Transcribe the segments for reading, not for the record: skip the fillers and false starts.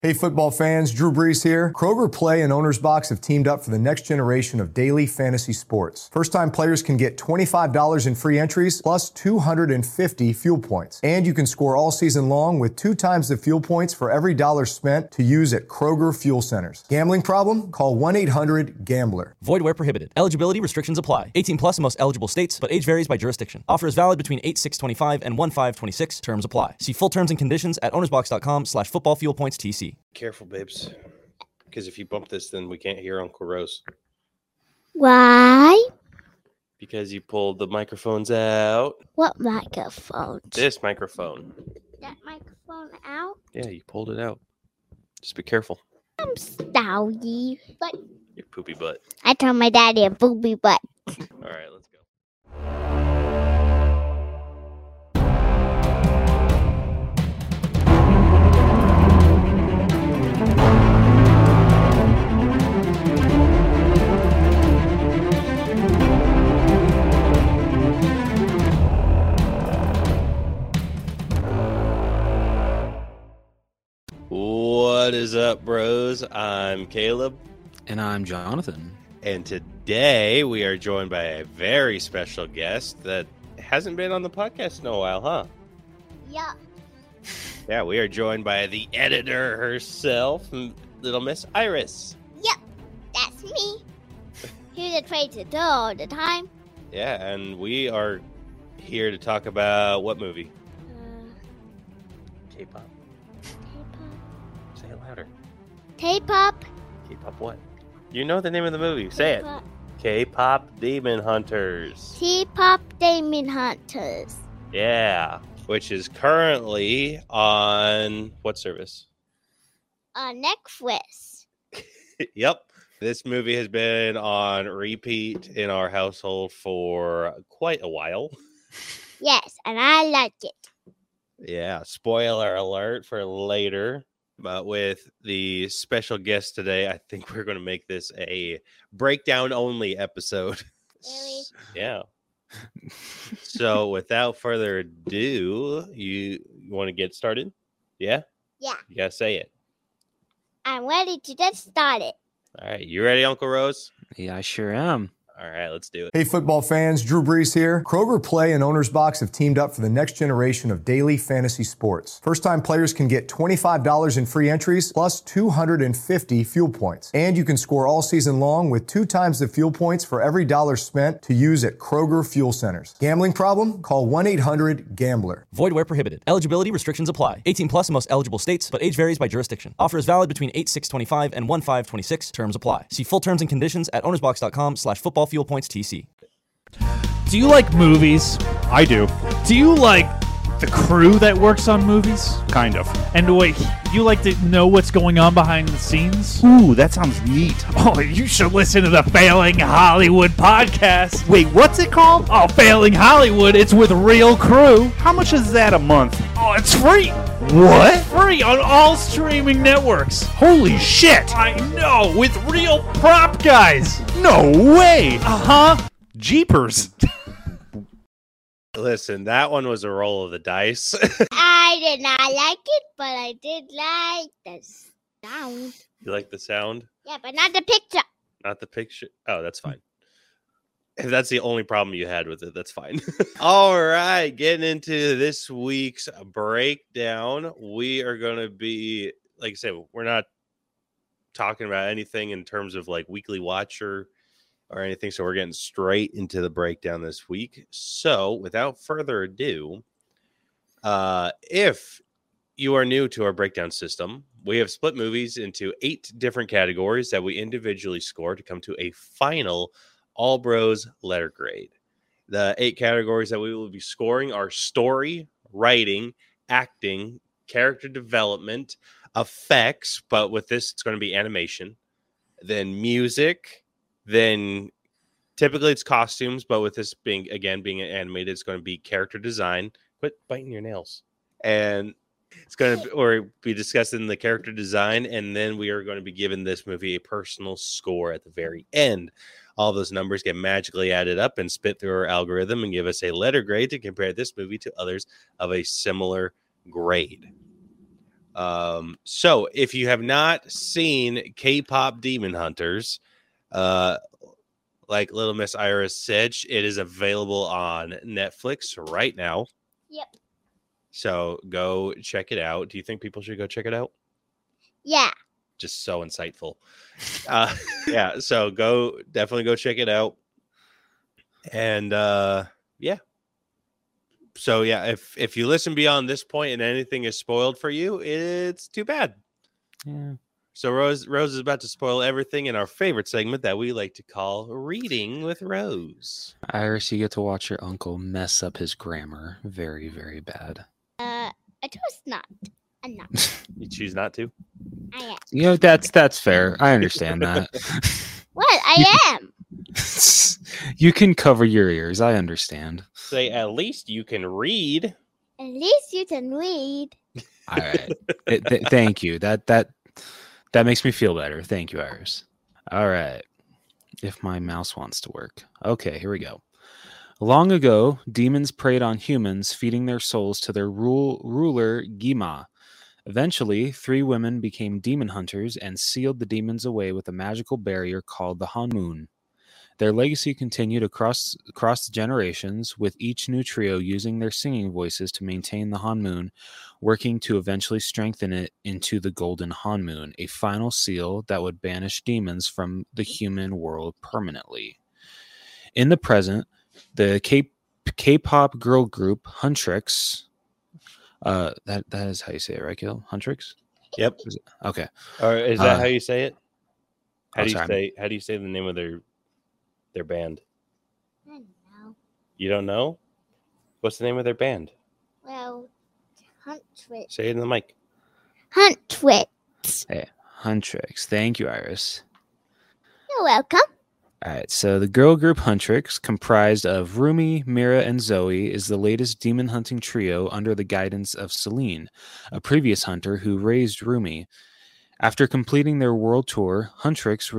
Hey football fans, Drew Brees here. Kroger Play and Owner's Box have teamed up for the next generation of daily fantasy sports. First-time players can get $25 in free entries plus 250 fuel points. And you can score all season long with 2 times the fuel points for every dollar spent to use at Kroger Fuel Centers. Gambling problem? Call 1-800-GAMBLER. Void where prohibited. Eligibility restrictions apply. 18 plus in most eligible states, but age varies by jurisdiction. Offer is valid between 8/6/25 and 1/5/26. Terms apply. See full terms and conditions at ownersbox.com/footballfuelpointstc. Careful, babes. Because if you bump this, then we can't hear Uncle Rose. Why? Because you pulled the microphones out. What microphone? This microphone. That microphone out? Yeah, you pulled it out. Just be careful. I'm stouty. But Your poopy butt. I told my daddy a booby butt. All right, let's go. What is up, bros? I'm Caleb. And I'm Jonathan. And today we are joined by a very special guest that hasn't been on the podcast in a while, huh? Yeah. Yeah, we are joined by the editor herself, Little Miss Iris. Yep. That's me. Who's afraid to do all the time? Yeah, and we are here to talk about what movie? K-pop. K-pop. Say it louder. K-pop. K-pop what? You know the name of the movie. Say it. K-pop Demon Hunters. K-pop Demon Hunters. Yeah, which is currently on what service? Netflix. Yep. This movie has been on repeat in our household for quite a while. Yes, and I like it. Yeah, spoiler alert for later. But with the special guest today, I think we're going to make this a breakdown only episode. Really? Yeah. So without further ado, you want to get started? Yeah? Yeah. You got to say it. I'm ready to get started. All right. You ready, Uncle Rose? Yeah, I sure am. All right, let's do it. Hey football fans, Drew Brees here. Kroger Play and Owner's Box have teamed up for the next generation of daily fantasy sports. First-time players can get $25 in free entries plus 250 fuel points. And you can score all season long with 2 times the fuel points for every dollar spent to use at Kroger Fuel Centers. Gambling problem? Call 1-800-GAMBLER. Void where prohibited. Eligibility restrictions apply. 18 plus in most eligible states, but age varies by jurisdiction. Offer is valid between 8/6/25 and 1/5/26. Terms apply. See full terms and conditions at ownersbox.com/footballfuelpointstc. Do you like movies? I do. Do you like the crew that works on movies? Kind of. And wait, you like to know what's going on behind the scenes? Ooh, that sounds neat. Oh, you should listen to the Failing Hollywood podcast. Wait, what's it called? Oh, Failing Hollywood, it's with real crew. How much is that a month? Oh, it's free. What? Free on all streaming networks. Holy shit! I know, with real prop guys. No way! Uh-huh. Jeepers. Listen, that one was a roll of the dice. I did not like it, but I did like the sound. You like the sound? Yeah, but not the picture. Not the picture? Oh, that's fine. If that's the only problem you had with it, that's fine. All right, getting into this week's breakdown. We are going to be, like I said, we're not talking about anything in terms of like weekly watcher or anything. So we're getting straight into the breakdown this week. So without further ado, if you are new to our breakdown system, we have split movies into 8 different categories that we individually score to come to a final All Bros letter grade. The 8 categories that we will be scoring are story, writing, acting, character development, effects, but with this, it's going to be animation, then music, then typically it's costumes, but with this being animated, it's going to be character design. Quit biting your nails. And it's going to be discussing the character design, and then we are going to be giving this movie a personal score at the very end. All those numbers get magically added up and spit through our algorithm and give us a letter grade to compare this movie to others of a similar grade. So if you have not seen K-pop Demon Hunters, like Little Miss Iris said, it is available on Netflix right now. Yep. So go check it out. Do you think people should go check it out? Yeah. Just so insightful. Yeah, so definitely go check it out. And yeah. So yeah, if you listen beyond this point and anything is spoiled for you, it's too bad. Yeah. So Rose is about to spoil everything in our favorite segment that we like to call Reading with Rose. Iris, you get to watch your uncle mess up his grammar very, very bad. I chose not. I'm not. You choose not to? I am. You know, that's fair. I understand that. What? I am. You can cover your ears. I understand. Say at least you can read. At least you can read. All right. Thank you. That makes me feel better. Thank you, Iris. All right. If my mouse wants to work. Okay, here we go. Long ago, demons preyed on humans, feeding their souls to their ruler, Gima. Eventually, 3 women became demon hunters and sealed the demons away with a magical barrier called the Hanmoon. Their legacy continued across the generations, with each new trio using their singing voices to maintain the Hanmoon, working to eventually strengthen it into the Golden Hanmoon, a final seal that would banish demons from the human world permanently. In the present, the K-pop girl group Huntrix, that is how you say it, right, Gil? Huntrix? Yep. Okay. Or is that how you say it? How oh, do sorry. you say the name of their band? I don't know. You don't know? What's the name of their band? Well, Huntrix. Say it in the mic. Huntrix. Hey, Huntrix. Thank you, Iris. You're welcome. All right, so the girl group Huntrix, comprised of Rumi, Mira, and Zoe, is the latest demon hunting trio under the guidance of Celine, a previous hunter who raised Rumi. After completing their world tour, Huntrix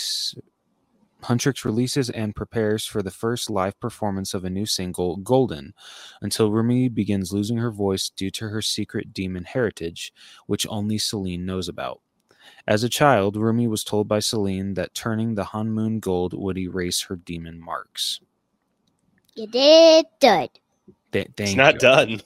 releases and prepares for the first live performance of a new single, Golden, until Rumi begins losing her voice due to her secret demon heritage, which only Celine knows about. As a child, Rumi was told by Celine that turning the Hanmoon gold would erase her demon marks. You did good. It's not done.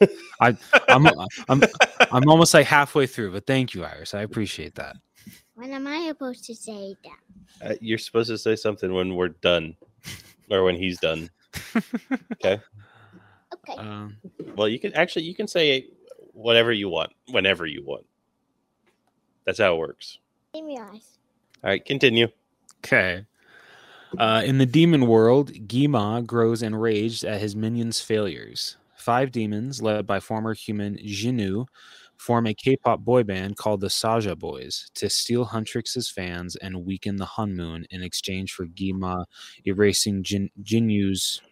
I'm almost like halfway through, but thank you, Iris. I appreciate that. When am I supposed to say that? You're supposed to say something when we're done, or when he's done. Okay. Okay. Well, you can say whatever you want, whenever you want. That's how it works. Give me eyes. All right, continue. Okay. In the demon world, Gima grows enraged at his minions' failures. 5 demons, led by former human Jinnu, form a K-pop boy band called the Saja Boys to steal Huntrix's fans and weaken the Hanmoon in exchange for Gima erasing Jinnu's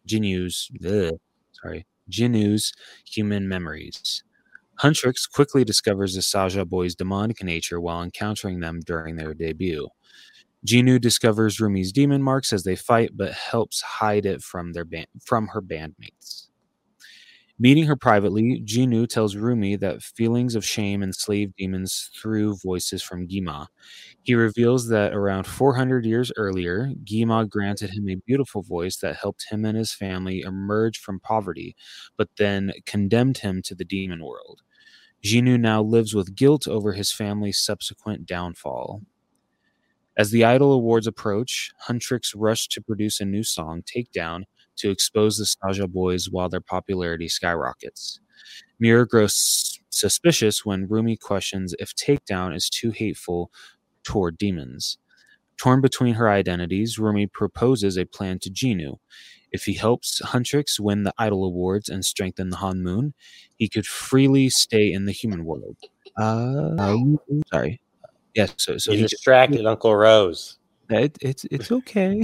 human memories. Huntrix quickly discovers the Saja Boys' demonic nature while encountering them during their debut. Jinnu discovers Rumi's demon marks as they fight, but helps hide it from her bandmates. Meeting her privately, Jinnu tells Rumi that feelings of shame enslave demons through voices from Gima. He reveals that around 400 years earlier, Gima granted him a beautiful voice that helped him and his family emerge from poverty, but then condemned him to the demon world. Jinnu now lives with guilt over his family's subsequent downfall. As the Idol Awards approach, Huntrix rushed to produce a new song, Takedown, to expose the Saja Boys while their popularity skyrockets. Mira grows suspicious when Rumi questions if Takedown is too hateful toward demons. Torn between her identities, Rumi proposes a plan to Jinnu. If he helps Huntrix win the Idol Awards and strengthen the Hanmoon, he could freely stay in the human world. Sorry. Yes, so you distracted Uncle Rose. It's okay.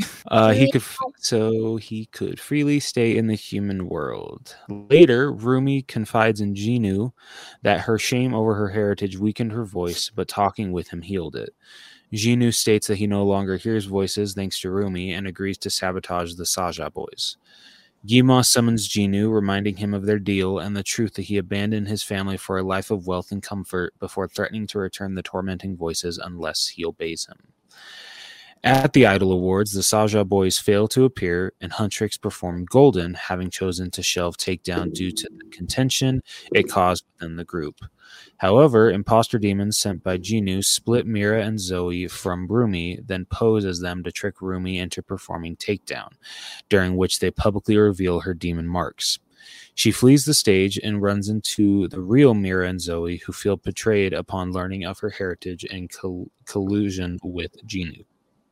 He could freely stay in the human world. Later, Rumi confides in Jinnu that her shame over her heritage weakened her voice, but talking with him healed it. Jinnu states that he no longer hears voices thanks to Rumi and agrees to sabotage the Saja Boys. Gima summons Jinu, reminding him of their deal and the truth that he abandoned his family for a life of wealth and comfort before threatening to return the tormenting voices unless he obeys him. At the Idol Awards, the Saja boys fail to appear, and Huntrix performed Golden, having chosen to shelve Takedown due to the contention it caused within the group. However, imposter demons sent by Jinu split Mira and Zoe from Rumi, then pose as them to trick Rumi into performing Takedown, during which they publicly reveal her demon marks. She flees the stage and runs into the real Mira and Zoe, who feel betrayed upon learning of her heritage and collusion with Jinu.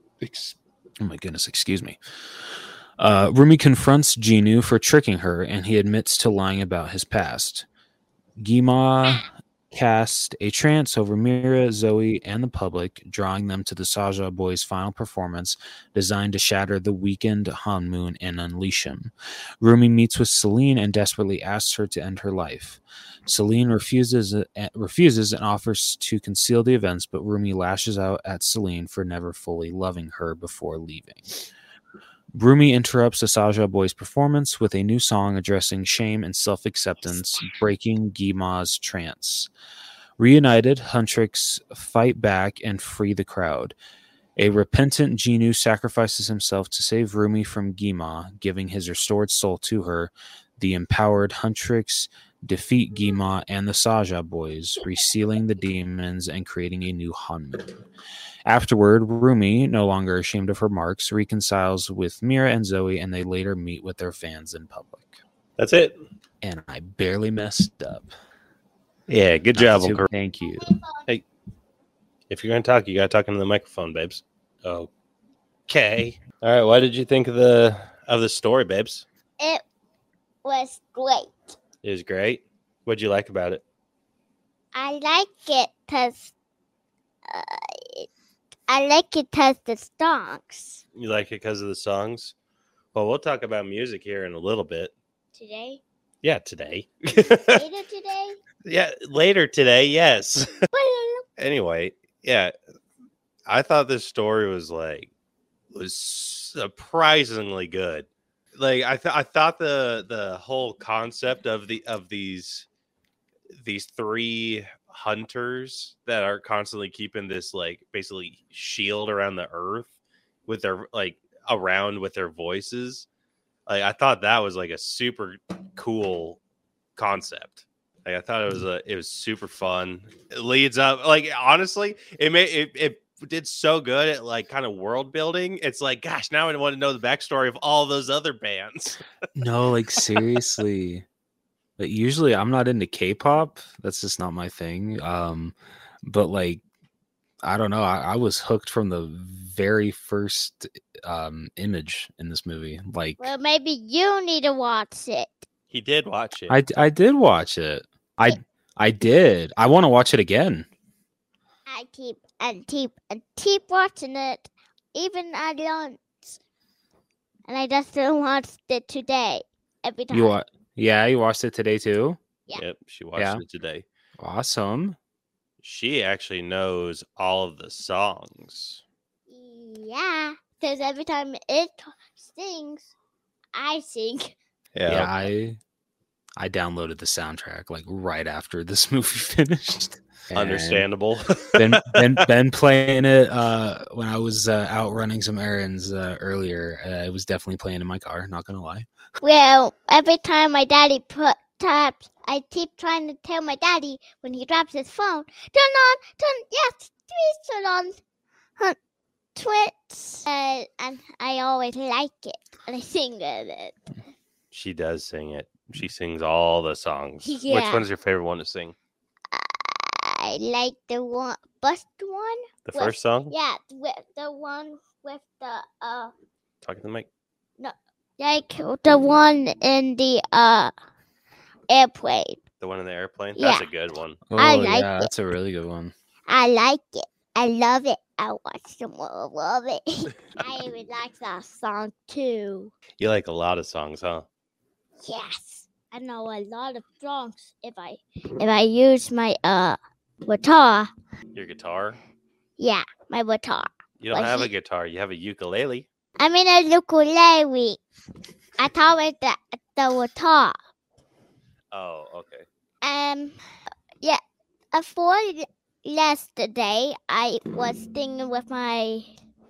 Oh my goodness, excuse me. Rumi confronts Jinu for tricking her, and he admits to lying about his past. Gima cast a trance over Mira, Zoe, and the public, drawing them to the Saja boys' final performance, designed to shatter the weakened Hanmoon and unleash him. Rumi meets with Celine and desperately asks her to end her life. Celine refuses and offers to conceal the events, but Rumi lashes out at Celine for never fully loving her before leaving. Rumi interrupts the Saja boys' performance with a new song addressing shame and self-acceptance, breaking Gima's trance. Reunited, Huntrix fight back and free the crowd. A repentant Jinu sacrifices himself to save Rumi from Gima, giving his restored soul to her. The empowered Huntrix defeat Gima and the Saja boys, resealing the demons and creating a new Hanmoon. Afterward, Rumi, no longer ashamed of her marks, reconciles with Mira and Zoe, and they later meet with their fans in public. That's it. And I barely messed up. Yeah, good job, So, Uncle. thank you. Hey, if you're going to talk, you got to talk into the microphone, babes. Okay. All right. What did you think of the story, babes? It was great. It was great. What'd you like about it? I like it because the songs You like it because of the songs? Well, we'll talk about music here in a little bit. today. Yeah, today. Later today. Yeah, later today. Yes. Anyway, yeah, I thought this story was surprisingly good. Like I thought the whole concept of these three hunters that are constantly keeping this like basically shield around the earth with their around with their voices. Like I thought that was like a super cool concept. Like I thought it was super fun. It leads up, like honestly, it did so good at like kind of world building. It's like, gosh, now I want to know the backstory of all those other bands. No, like seriously. But usually I'm not into K-pop. That's just not my thing. But like, I don't know. I was hooked from the very first image in this movie. Like, Well, maybe you need to watch it. He did watch it. I did watch it. I did. I want to watch it again. I keep watching it, even at lunch. And I just watched it today. Every time. You watched it today too? Yeah. Yep, she watched it today. Awesome. She actually knows all of the songs. Yeah, because every time it sings, I sing. Yeah, I downloaded the soundtrack like right after this movie finished. Understandable. Been playing it when I was out running some errands earlier. It was definitely playing in my car, not gonna lie. Well, every time my daddy taps, I keep trying to tell my daddy when he drops his phone, turn on Twitch. And I always like it. And I sing it. She does sing it. She sings all the songs. Yeah. Which one's your favorite one to sing? I like the bust one. The first song? Yeah, the one with the Talking to the mic. like the one in the airplane. The one in the airplane? Yeah. That's a good one. Oh, I like yeah, it. that's a really good one. I like it. I love it. I watch some more of it. I even like that song too. You like a lot of songs, huh? Yes, I know a lot of songs. If I use my guitar, Your guitar? yeah, my guitar. You don't Like have a he- guitar. You have a ukulele. I mean a ukulele. I thought it that was top. Oh, okay. Yeah. Before yesterday, I was singing with my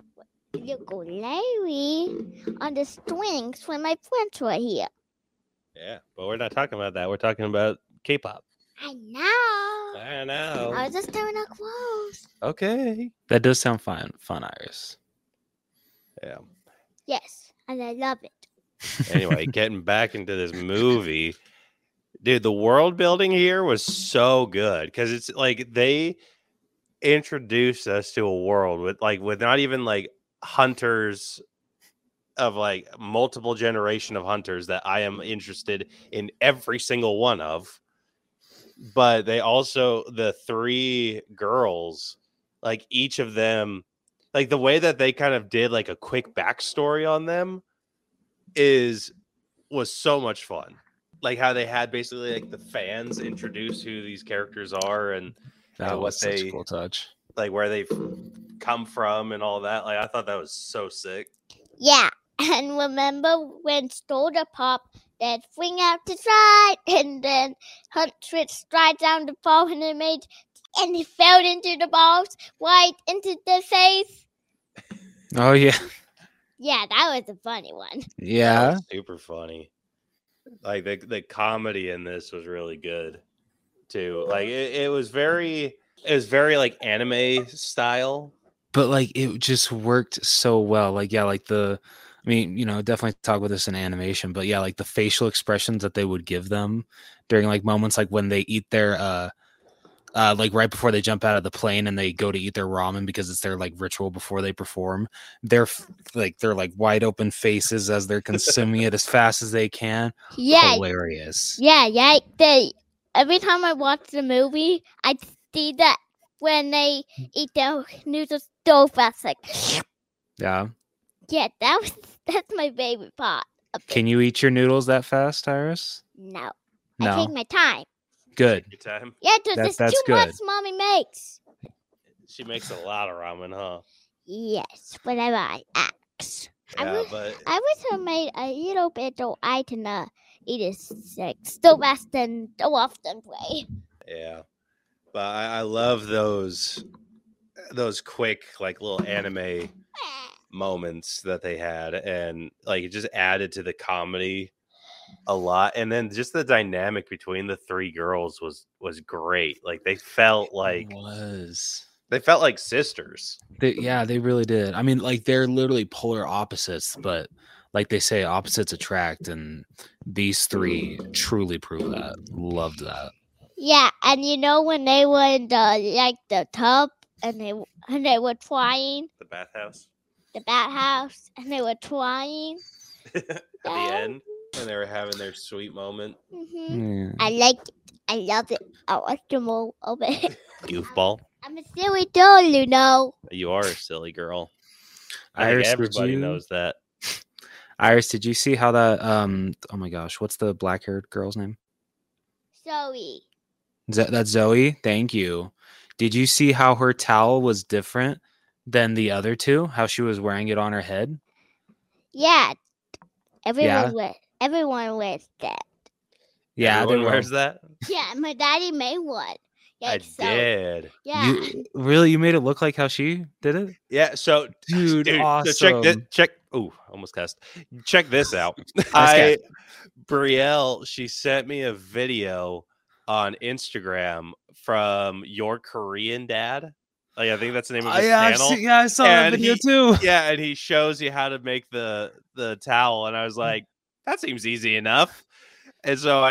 ukulele on the strings when my friends were here. Yeah, but we're not talking about that. We're talking about K-pop. I know. I know. I was just doing a close. Okay. That does sound fun, Iris. Yeah. Yes, and I love it. Anyway, getting back into this movie, dude, the world building here was so good because it's like they introduced us to a world with not even like hunters of like multiple generation of hunters that I am interested in every single one of, but they also the three girls, like each of them, like the way that they kind of did like a quick backstory on them was so much fun. Like how they had basically like the fans introduce who these characters are and That what was such they- a cool touch. like where they've come from and all that. Like I thought that was so sick. Yeah, and remember when Soda Pop that swing out to side, and then Huntress stride down the ball, and he fell into the balls right into the face. Oh yeah, Yeah, that was a funny one. That yeah. was super funny. Like the comedy in this was really good too. Like it was very like anime style. But like it just worked so well. Like yeah, like I mean, definitely talk about this in animation, but yeah, like the facial expressions that they would give them during like moments like when they eat their like right before they jump out of the plane and they go to eat their ramen because it's their like ritual before they perform. They're like wide open faces as they're consuming it as fast as they can. Yeah, Hilarious. yeah. Every time I watch the movie, I see that when they eat their noodles so fast, like Yeah. yeah, that's my favorite part. Can you eat your noodles that fast, Iris? No, No. I take my time. Good. Good time. Yeah, because That's it's too much good. Mommy makes. She makes a lot of ramen, huh? Yes, whenever I ask. Yeah, but I wish I made a little bit so I can eat it like so fast and so often way. yeah. But I love those quick like little anime moments that they had, and like it just added to the comedy a lot. And then just the dynamic between the three girls was great. Like they felt like sisters. They really did. I mean, like they're literally polar opposites, but like they say, opposites attract, and these three truly prove that. Loved that. Yeah, and when they were in the tub and they were trying The bathhouse the bathhouse and they were trying. at the end when they were having their sweet moment. Hmm Yeah. I like it. I love it. I watch them all of it. Goofball. I'm a silly doll, You are a silly girl. I think Iris, everybody knows that. Iris, did you see how that? Oh my gosh, what's the black-haired girl's name? Zoe. That's Zoe. Thank you. Did you see how her towel was different than the other two? How she was wearing it on her head? Yeah. Yeah. Everyone wears that. Yeah, Everyone wears that. Yeah, my daddy made one. Yeah, I so, did. Yeah. You made it look like how she did it, Yeah. So, dude. Awesome. So check this. Almost cussed. Check this out. guy. Brielle, she sent me a video on Instagram from your Korean dad. Like I think that's the name of his channel. I saw that And video he- too. Yeah, and he shows you how to make the towel, and I was like, that seems easy enough. And so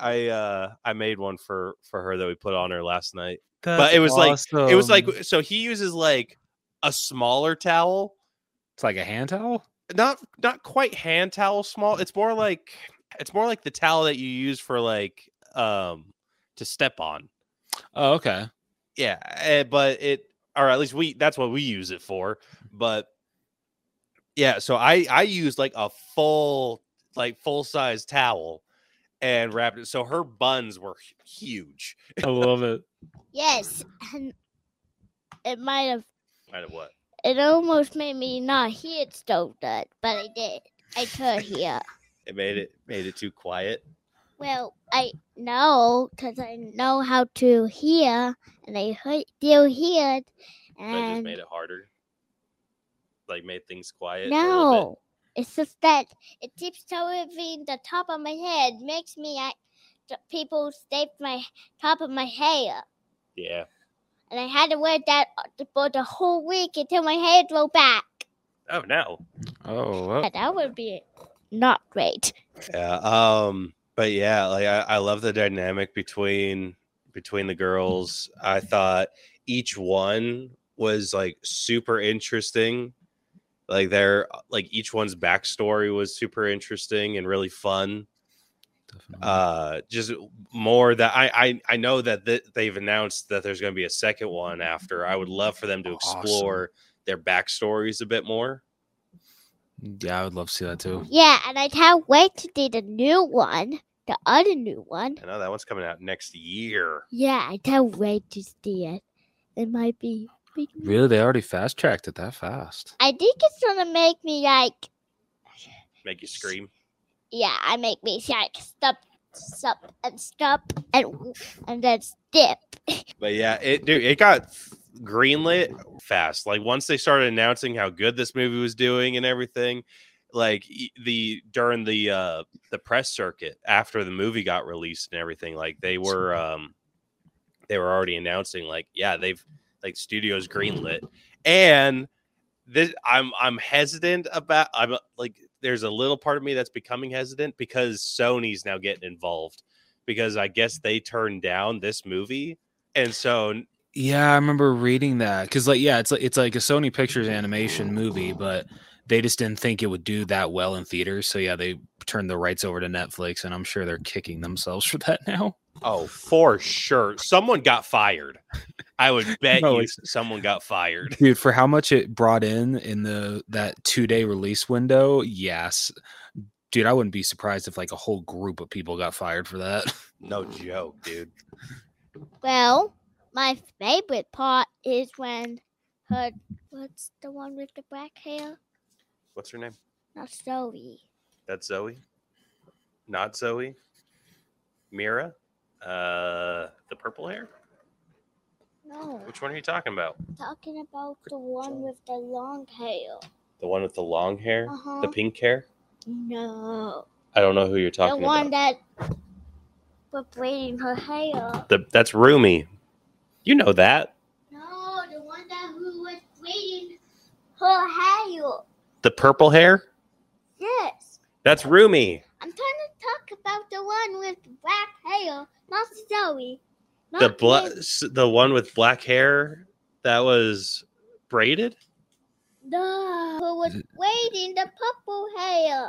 I made one for her that we put on her last night. But it was like so he uses like a smaller towel, it's like a hand towel. not quite hand towel small. It's more like the towel that you use for like to step on. Oh, okay. Yeah, but or at least that's what we use it for. But yeah, so I used like a full size towel and wrapped it. So her buns were huge. I love it. Yes. And it might have. Kind of what? It almost made me not hear it so good, but I did. I could hear. It made it too quiet. Well, I know because I know how to hear, and I still hear it. But it just And made it harder. Like made things quiet. A little no, it's just that it keeps touching the top of my head, makes me people stay my top of my hair, bit. Yeah. and I had to wear that for the whole week until my hair grew back. Oh no. Oh, well. That would be not great. Yeah. But yeah, like I love the dynamic between the girls. I thought each one was like super interesting. Like each one's backstory was super interesting and really fun. Just more that I know that they've announced that there's going to be a second one after. I would love for them to explore their backstories a bit more. Yeah, I would love to see that too. Yeah, and I can't wait to see the new one, the other new one. I know that one's coming out next year. Yeah, I can't wait to see it. It might be. Really, they already fast tracked it that fast. I think it's gonna make me Make you scream. Yeah, I make me stop, and then dip. But yeah, it got greenlit fast. Like once they started announcing how good this movie was doing and everything, like during the press circuit after the movie got released and everything, like they were already announcing like, yeah, they've like studios greenlit. And this I'm hesitant about. I'm like, there's a little part of me that's becoming hesitant because Sony's now getting involved because I guess they turned down this movie. And so yeah, I remember reading that because it's like a Sony Pictures animation movie, but they just didn't think it would do that well in theaters. So yeah, they turned the rights over to Netflix, and I'm sure they're kicking themselves for that now. Oh, for sure. Someone got fired. I would bet someone got fired. Dude, for how much it brought in that 2-day release window, yes. Dude, I wouldn't be surprised if like a whole group of people got fired for that. No joke, dude. Well, my favorite part is when what's the one with the black hair? What's her name? Not Zoe. That's Zoe? Not Zoe? Mira? The purple hair? No. Which one are you talking about? Talking about the one with the long hair. The one with the long hair? Uh-huh. The pink hair? No. I don't know who you're talking The one about. that was braiding her hair. That's Rumi. You know that. No, the one who was braiding her hair. The purple hair? Yes. That's Rumi. I'm trying to talk about the one with black hair, not Zoe. The one with black hair that was braided? No, who was braiding the purple hair.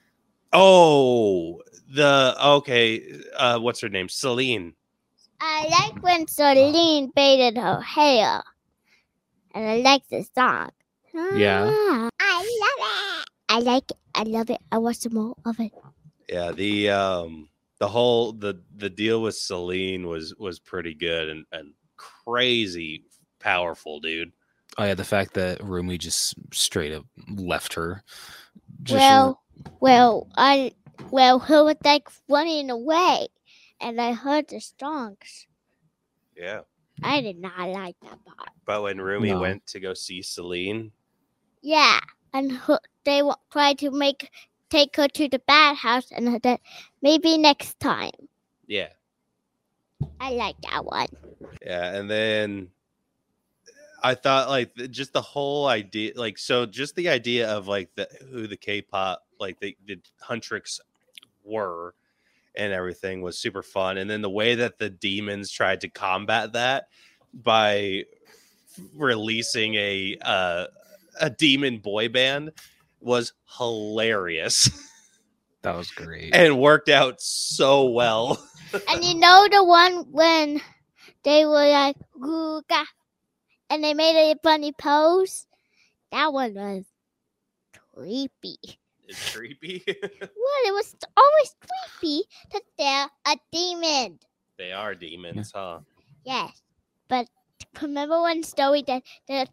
Oh, what's her name? Celine. I like when Celine braided her hair. And I like the song. Yeah. I love it. I like it. I love it. I watch some more of it. Yeah, the whole deal with Celine was pretty good and crazy powerful, dude. Oh yeah, the fact that Rumi just straight up left her. Well, he was like running away, and I heard the songs. Yeah. I did not like that part. But when Rumi went to go see Celine, yeah, and they tried to take her to the bad house, and that maybe next time. Yeah. I like that one. Yeah, and then I thought like just the whole idea, like just the idea of like who the K-pop like the Huntrix were and everything was super fun, and then the way that the demons tried to combat that by releasing a demon boy band was hilarious. That was great. And worked out so well. And you know the one when they were like, Googa, and they made a funny pose? That one was creepy. It's creepy. Well, it was always creepy that they're a demon. They are demons, huh? Yes. But remember when Zoe did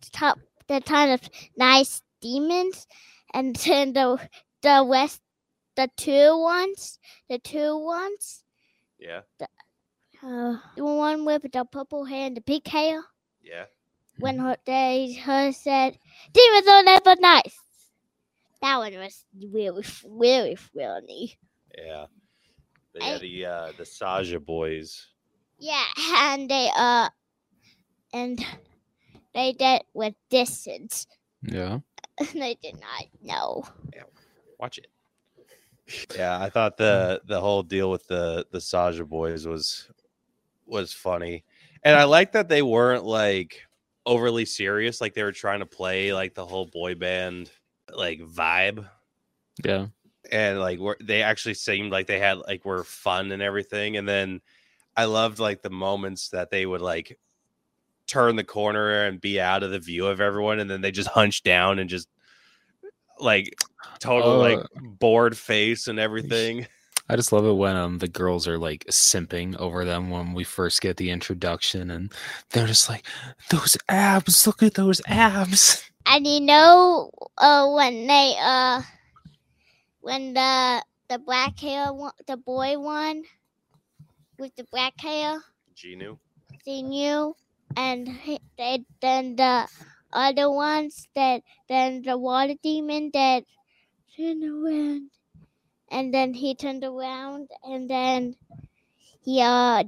the kind of nice demons, and then the rest the two ones. Yeah. The one with the purple hair and the pink hair. Yeah. When her said, "Demons are never nice." That one was really, really funny. Yeah. But yeah, the Saja boys. Yeah, and they did with distance. Yeah. They did not know. Yeah. Watch it. Yeah, I thought the whole deal with the Saja boys was funny. And I like that they weren't like overly serious, like they were trying to play like the whole boy band like vibe. Yeah. And like they actually seemed like they had like were fun and everything. And then I loved like the moments that they would like turn the corner and be out of the view of everyone, and then they just hunch down and just like total like bored face and everything. I just love it when the girls are like simping over them when we first get the introduction, and they're just like, those abs, look at those abs. And when the black hair the boy one with the black hair, Genu. they knew, and then the other ones then the water demon that turned around, and then he turned around, and then he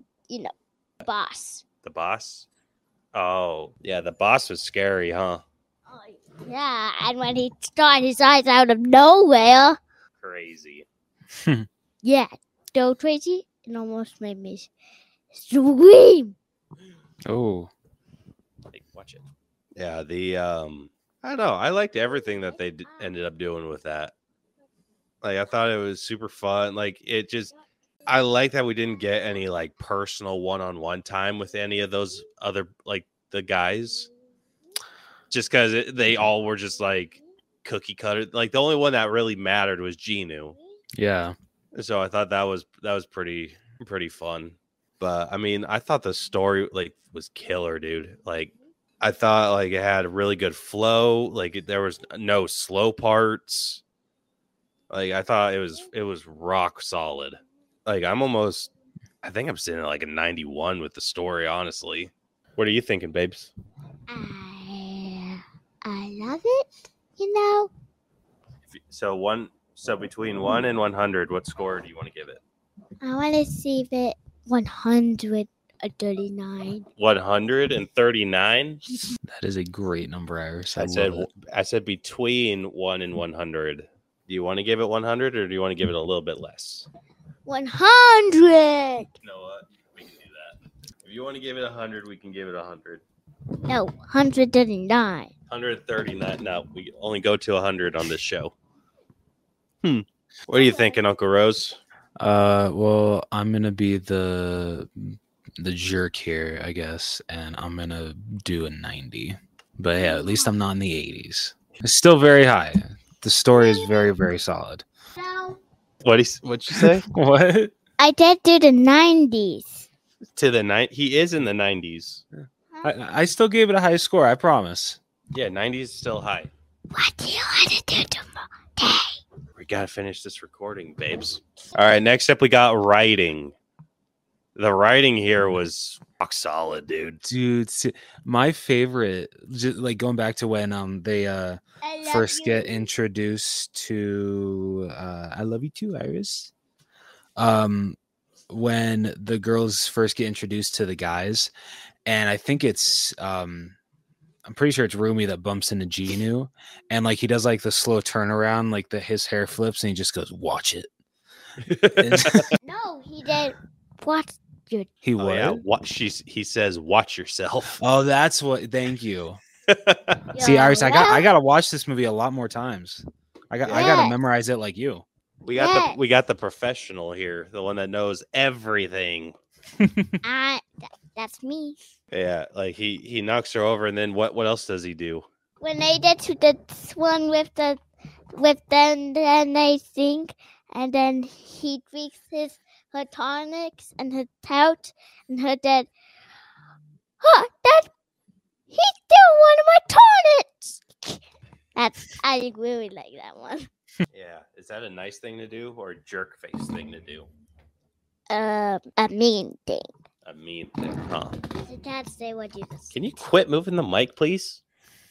boss. The boss. Oh yeah, the boss was scary, huh? Oh, yeah, and when he started his eyes out of nowhere, Crazy. yeah, so crazy, it almost made me scream. Oh. Like, watch it. Yeah, I don't know. I liked everything that they ended up doing with that. Like, I thought it was super fun. Like, I like that we didn't get any like personal one-on-one time with any of those other like the guys, just because they all were just like cookie cutter. Like the only one that really mattered was Genu. Yeah. So I thought that was pretty fun. But I mean, I thought the story like was killer, dude. Like I thought like it had a really good flow. Like there was no slow parts. Like I thought it was rock solid. Like I think I'm sitting at like a 91 with the story, honestly. What are you thinking, babes? I love it, you know. So between 1 and 100, what score do you want to give it? I want to see it 139. 139? That is a great number, Iris. I said between 1 and 100. Do you want to give it 100 or do you want to give it a little bit less? 100. You know what? We can do that. If you want to give it 100, we can give it 100. No, 139. 139. No, we only go to 100 on this show. What are you thinking, Uncle Rose? Well, I'm gonna be the jerk here, I guess, and I'm gonna do a 90. But yeah, at least I'm not in the 80s. It's still very high. The story is very, very solid. What'd you say? What? I did do the 90s. To the 90s. He is in the 90s. I still gave it a high score, I promise. Yeah, 90s is still high. What do you want to do tomorrow? We gotta finish this recording, babes. All right, next up we got writing. The writing here was rock solid, dude. Dude, my favorite, just like going back to when they first get introduced to I love you too, Iris. When the girls first get introduced to the guys, and I think it's I'm pretty sure it's Rumi that bumps into Genu, and like he does like the slow turnaround, like his hair flips and he just goes, "Watch it." No, he did. Watch it. He Oh, what? yeah. He says, "Watch yourself." Oh, that's what. Thank you. See, Iris, I gotta watch this movie a lot more times. I gotta memorize it like you. We got the professional here, the one that knows everything. That's me. Yeah, like he knocks her over, and then what else does he do? When they get to the one with then they sing, and then he drinks her tonics and her tout, and her dad. He's still one of my tonics. I really like that one. Yeah, is that a nice thing to do or a jerk face thing to do? A mean thing. A mean thing, huh? You can't say what you just. Can you quit moving the mic, please?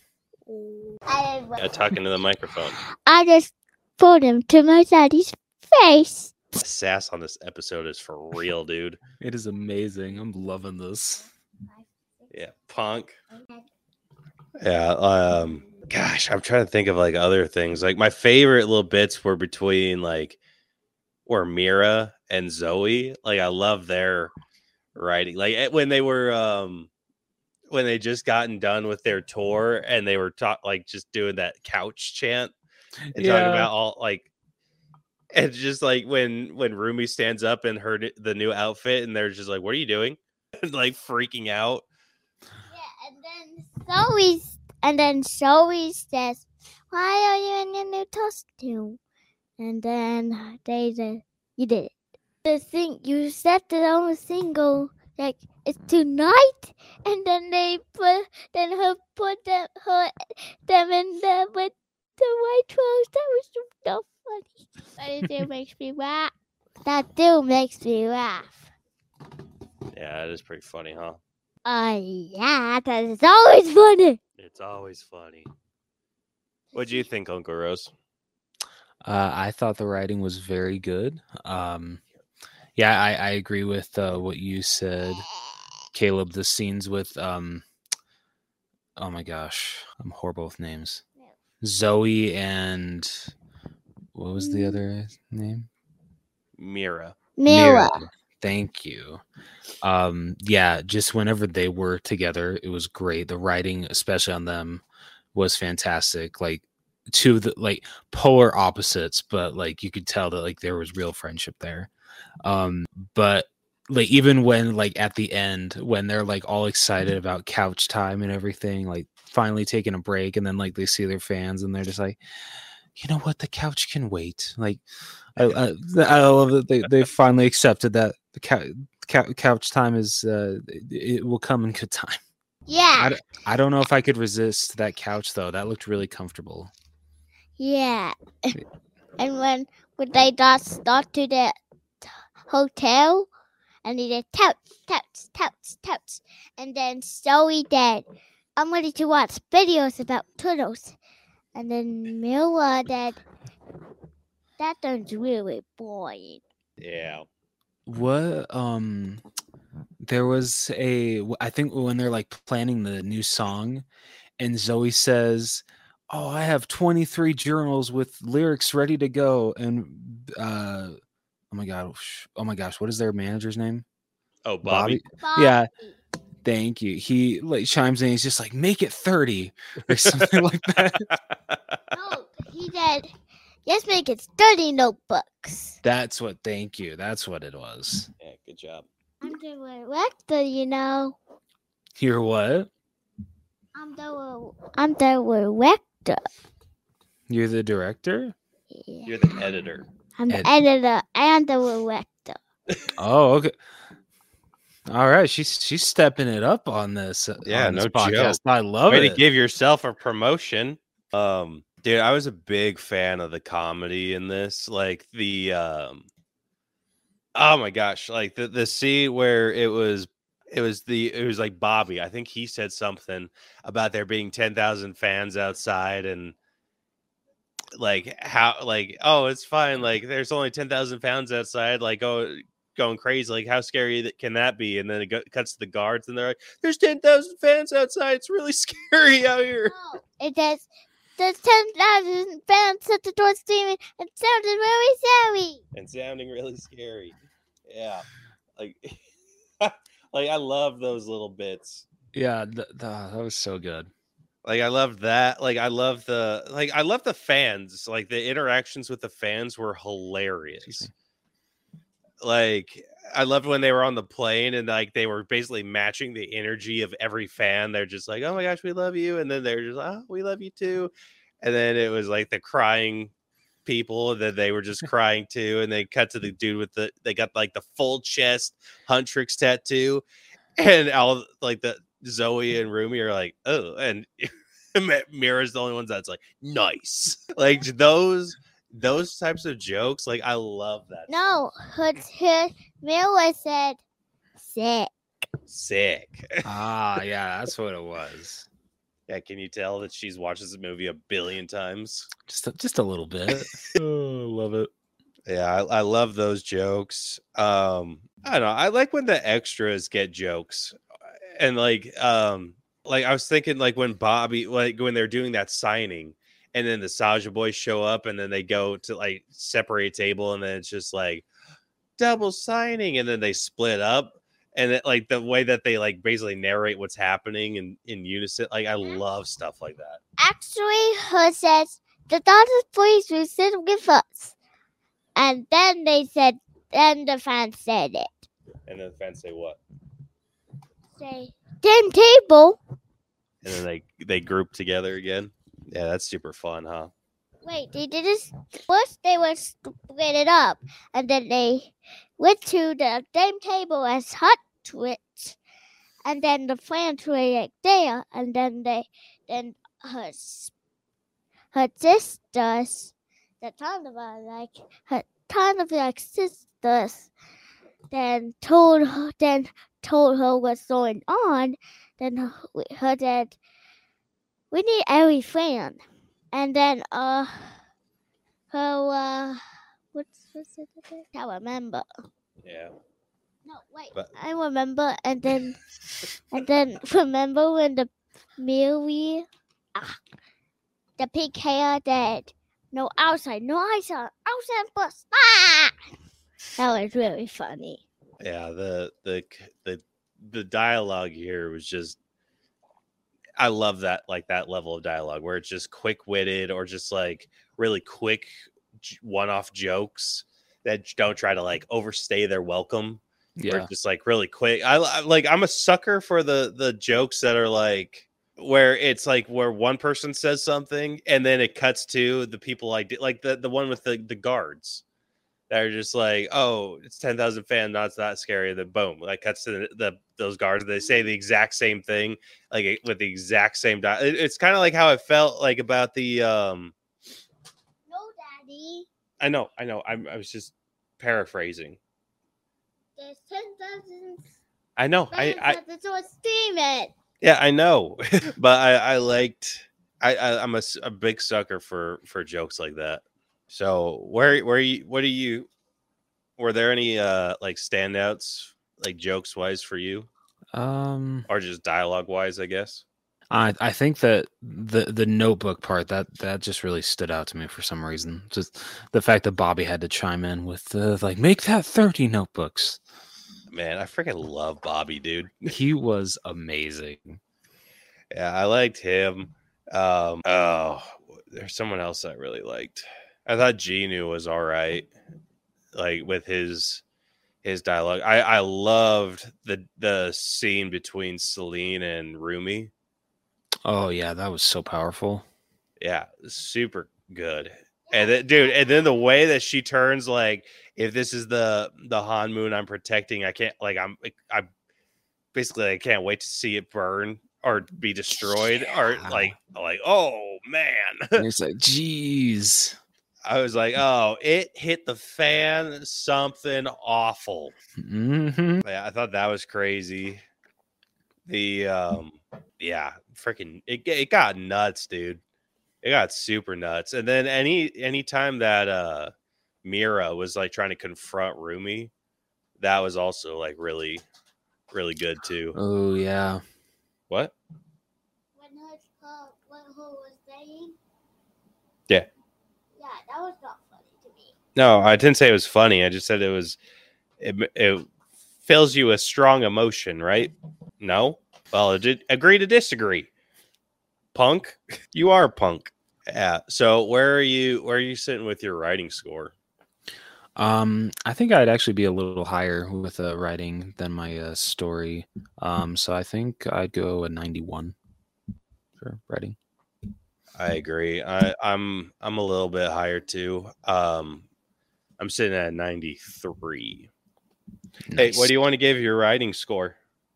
I Talking to the microphone. just put him to my daddy's face. The sass on this episode is for real, dude. It is amazing. I'm loving this. Yeah, punk. Yeah, gosh, I'm trying to think of like other things. Like my favorite little bits were between were Mira and Zoe. Like I love their writing. Like when they were when they just gotten done with their tour and they were just doing that couch chant and talking about all like, and just like when Rumi stands up in the new outfit and they're just like, "What are you doing?" and like freaking out. Yeah, and then Zoe says, "Why are you in your new costume?" And then they said, "You did it." The thing you said that on a single, like it's tonight, and then they put them in there with the white clothes. That was so funny. But it still makes me laugh. That still makes me laugh. Yeah, it is pretty funny, huh? Yeah, that is always funny. It's always funny. What do you think, Uncle Rose? I thought the writing was very good. Yeah, I agree with what you said, Caleb. The scenes with oh my gosh, I'm horrible with names. Zoe and what was the other name? Mira. Thank you. Yeah, just whenever they were together, it was great. The writing, especially on them, was fantastic. Like two the like polar opposites, but like you could tell that like there was real friendship there. But like even when like at the end when they're like all excited about couch time and everything, like finally taking a break, and then like they see their fans and they're just like, you know what, the couch can wait. Like I love that they finally accepted that the couch time is it will come in good time. Yeah. I don't know if I could resist that couch though. That looked really comfortable. Yeah. And when they got stuck to the hotel, and they did touch, and then Zoe did, "I'm ready to watch videos about turtles," and then Mila did, "That sounds really boring." Yeah. What there was I think when they're like planning the new song and Zoe says, "Oh, I have 23 journals with lyrics ready to go," and oh my gosh, what is their manager's name? Oh, Bobby. Yeah, thank you. He like chimes in, he's just like, "Make it 30 or something like that. No, he did, "Just make it 30 notebooks." Thank you, that's what it was. Yeah, good job. I'm the director, you know. You're what? I'm the director. You're the director? Yeah. You're the editor. I'm the editor and the director. Oh, okay. All right, she's stepping it up on this. Yeah, on this no podcast. joke. I love Way it. to give yourself a promotion. Dude, I was a big fan of the comedy in this. Like the oh my gosh, like the scene where it was like Bobby. I think he said something about there being 10,000 fans outside, and like how like, oh, it's fine, like there's only 10,000 fans outside, like going crazy, like how scary can that be? And then it cuts to the guards and they're like, there's 10,000 fans outside, it's really scary out here. No, it says there's 10,000 fans at the door screaming and sounding really scary. Yeah, like like I love those little bits. Yeah, that was so good. Like I love that. Like I love the fans. Like the interactions with the fans were hilarious. Like I loved when they were on the plane and like they were basically matching the energy of every fan. They're just like, "Oh my gosh, we love you," and then they're just, "Oh, we love you too." And then it was like the crying people that they were just crying too, and they cut to the dude with they got like the full chest Huntrix tattoo, and all like the Zoe and Rumi are like, "Oh," and Mira's the only ones that's like, "Nice." Like those those types of jokes, like I love that. No, her Mila said sick. Sick. Ah, yeah, that's what it was. Yeah, can you tell that she's watched this movie a billion times? Just a little bit. Oh, love it. Yeah, I love those jokes. I don't know. I like when the extras get jokes, and like I was thinking, like when Bobby, like when they're doing that signing, and then the Saja boys show up, and then they go to like separate table, and then it's just like double signing, and then they split up, and it, like the way that they like basically narrate what's happening in unison. Like I love stuff like that. Actually, her says the Dodgers please will sit with us. And then then the fans said it. And then the fans say what? Say, damn table. And then they group together again. Yeah, that's super fun, huh? Wait, they did this. First, they were split it up. And then they went to the same table as Hot Twitch. And then the fans were like there. And then her sisters, that kind of like sisters, then told her what's going on. Then her said, "We need every fan." And then what's it again? I remember. Yeah. No, wait. But- I remember, and then remember when the Millie, the pink hair that no outside bus. Ah! That was really funny. Yeah, the dialogue here was just, I love that, like that level of dialogue where it's just quick-witted or just like really quick one-off jokes that don't try to like overstay their welcome. Or just like really quick. I'm a sucker for the jokes that are like where it's like where one person says something and then it cuts to the people like the one with the guards that are just like, oh, it's 10,000 fans, not that scary. Then boom, like cuts to those guards. They say the exact same thing, like with the exact same. It's kind of like how it felt like about the. No, Daddy. I know. I was just paraphrasing. There's 10,000. I know. It's on Steam. Yeah, I know, but I liked. I'm a big sucker for jokes like that. So were there any like standouts like jokes wise for you, or just dialogue wise? I guess. I think that the notebook part that just really stood out to me for some reason. Just the fact that Bobby had to chime in with like make that 30 notebooks. Man, I freaking love Bobby, dude. He was amazing. Yeah, I liked him. Oh, there's someone else I really liked. I thought Genu was all right, like with his dialogue. I loved the scene between Celine and Rumi. Oh yeah, that was so powerful. Yeah, super good. And then, dude, and then the way that she turns, like, if this is the Han Moon I'm protecting, I can't, like, I'm basically, I can't wait to see it burn or be destroyed, or like, oh man. And it's like, geez. I was like, oh, it hit the fan, something awful. Mm-hmm. Yeah, I thought that was crazy. The yeah, freaking it got nuts, dude. It got super nuts. And then any time that Mira was like trying to confront Rumi, that was also like really, really good too. Oh yeah. What? What her was saying? Yeah. Yeah, that was not funny to me. No, I didn't say it was funny. I just said it fills you with strong emotion, right? No? Well, agree to disagree. Punk? You are punk. Yeah. So where are you sitting with your writing score? I think I'd actually be a little higher with writing than my story. So I think I'd go a 91 for writing. I agree. I'm a little bit higher too. I'm sitting at 93. Nice. Hey, what do you want to give your writing score?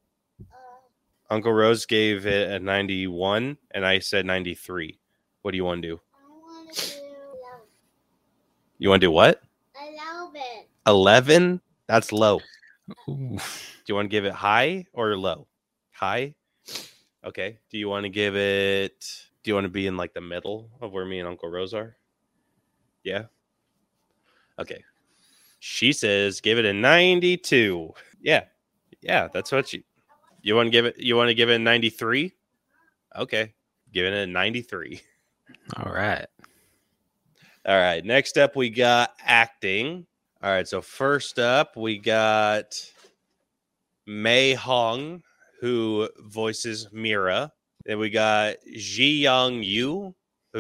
Uncle Rose gave it a 91, and I said 93. What do you want to do? I want to do You want to do what? 11. 11? That's low. Ooh. Do you want to give it high or low? High? Okay. Do you want to give it... Do you want to be in like the middle of where me and Uncle Rose are? Yeah? Okay. She says give it a 92. Yeah. Yeah, that's what you want to give it. You want to give it a 93? Okay. Giving it a 93. All right. All right. Next up, we got acting. All right. So first up, we got Mei Hong, who voices Mira. Then we got Ji Young Yu,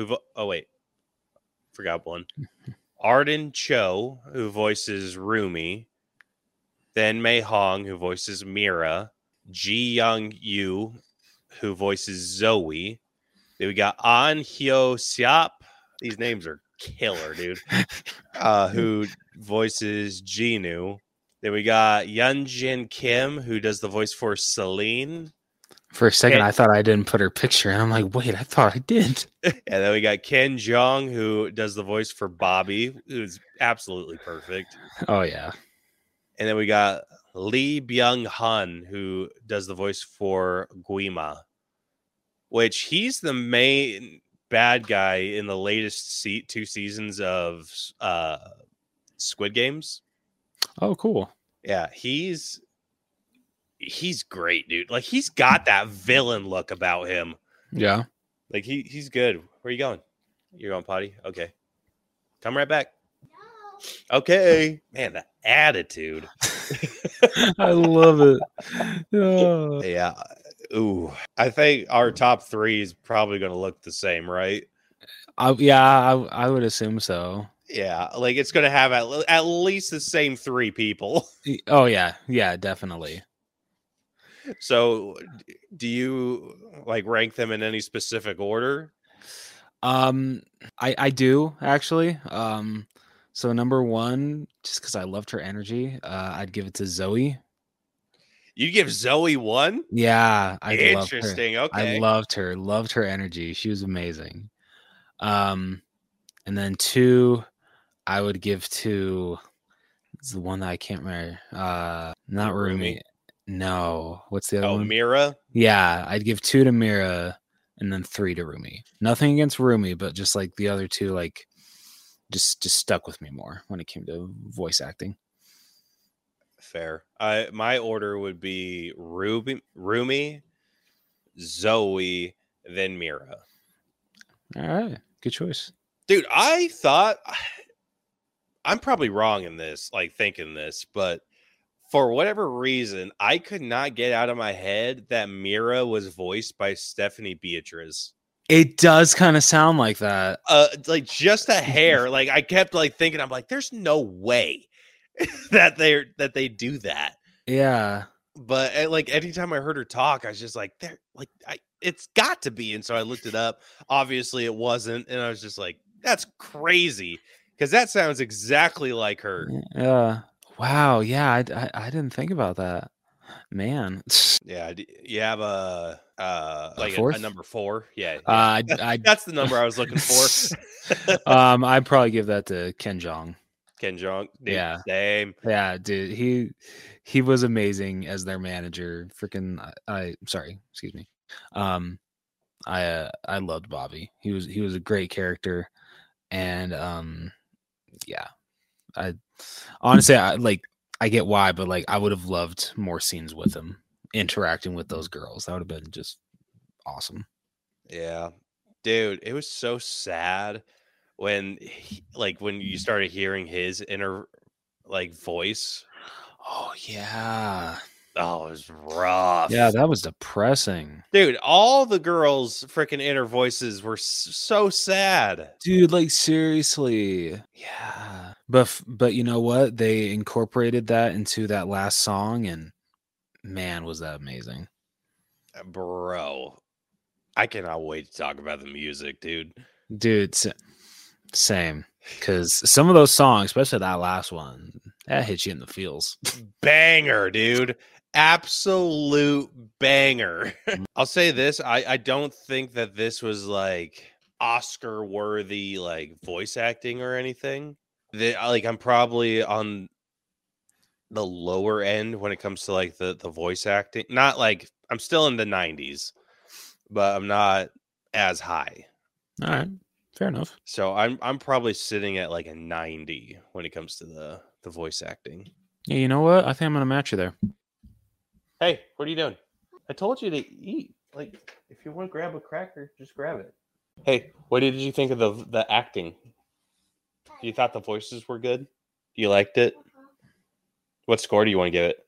forgot one. Arden Cho, who voices Rumi. Then Mei Hong, who voices Mira. Ji Young Yu, who voices Zoe. Then we got An Hyo Siap. These names are killer, dude. Who voices Jinu. Then we got Yunjin Kim, who does the voice for Celine. For a second, Ken- I thought I didn't put her picture, and I'm like, wait, I thought I did. And then we got Ken Jeong, who does the voice for Bobby, who's absolutely perfect. Oh, yeah. And then we got Lee Byung Hun, who does the voice for Guima, which he's the main bad guy in the latest 2 seasons of Squid Games. Oh, cool. Yeah, he's great, dude. Like, he's got that villain look about him. Yeah. Like, he's good. Where are you going? You're going potty? Okay. Come right back. Okay. Man, the attitude. I love it. Oh. Yeah. Ooh. I think our top 3 is probably going to look the same, right? I would assume so. Yeah. Like, it's going to have at least the same 3 people. Oh, yeah. Yeah, definitely. So, do you like rank them in any specific order? I do actually. So number 1, just because I loved her energy, I'd give it to Zoe. You give Zoe 1? Yeah, I loved her. Interesting. Okay. I loved her energy. She was amazing. And then 2, I would give to the one that I can't remember. Not Rumi. No, what's the other one? Mira. Yeah, I'd give 2 to Mira, and then 3 to Rumi. Nothing against Rumi, but just like the other 2, like just stuck with me more when it came to voice acting. Fair. My order would be Rumi, Zoe, then Mira. All right, good choice. Dude, I thought I'm probably wrong in this, like thinking this, but for whatever reason, I could not get out of my head that Mira was voiced by Stephanie Beatriz. It does kind of sound like that. Like just a hair. Like I kept like thinking, I'm like, there's no way that they do that. Yeah. But like anytime I heard her talk, I was just like, it's got to be. And so I looked it up. Obviously, it wasn't, and I was just like, that's crazy because that sounds exactly like her. Yeah. Wow. Yeah. I didn't think about that, man. Yeah. You have a number 4. Yeah. That's the number I was looking for. I'd probably give that to Ken Jeong. Ken Jeong. Dude, Yeah. Same. Yeah, dude. He was amazing as their manager. Freaking excuse me. I loved Bobby. He was a great character. And yeah. I honestly I get why, but like I would have loved more scenes with him interacting with those girls. That would have been just awesome. Yeah. Dude, it was so sad when when you started hearing his inner voice. Oh yeah. Oh, it was rough. Yeah, that was depressing. Dude, all the girls' freaking inner voices were so sad. Dude, like seriously. Yeah. But you know what? They incorporated that into that last song, and man, was that amazing. Bro, I cannot wait to talk about the music, dude. Dude, same. Because some of those songs, especially that last one, that hits you in the feels. Banger, dude. Absolute banger. I'll say this. I don't think that this was like Oscar worthy like voice acting or anything. I'm probably on the lower end when it comes to like the voice acting. Not like I'm still in the 90s, but I'm not as high. All right, fair enough. So I'm probably sitting at like a 90 when it comes to the voice acting. Yeah, you know what? I think I'm gonna match you there. Hey, what are you doing? I told you to eat. Like, if you want to grab a cracker, just grab it. Hey, what did you think of the acting? You thought the voices were good? You liked it? What score do you want to give it?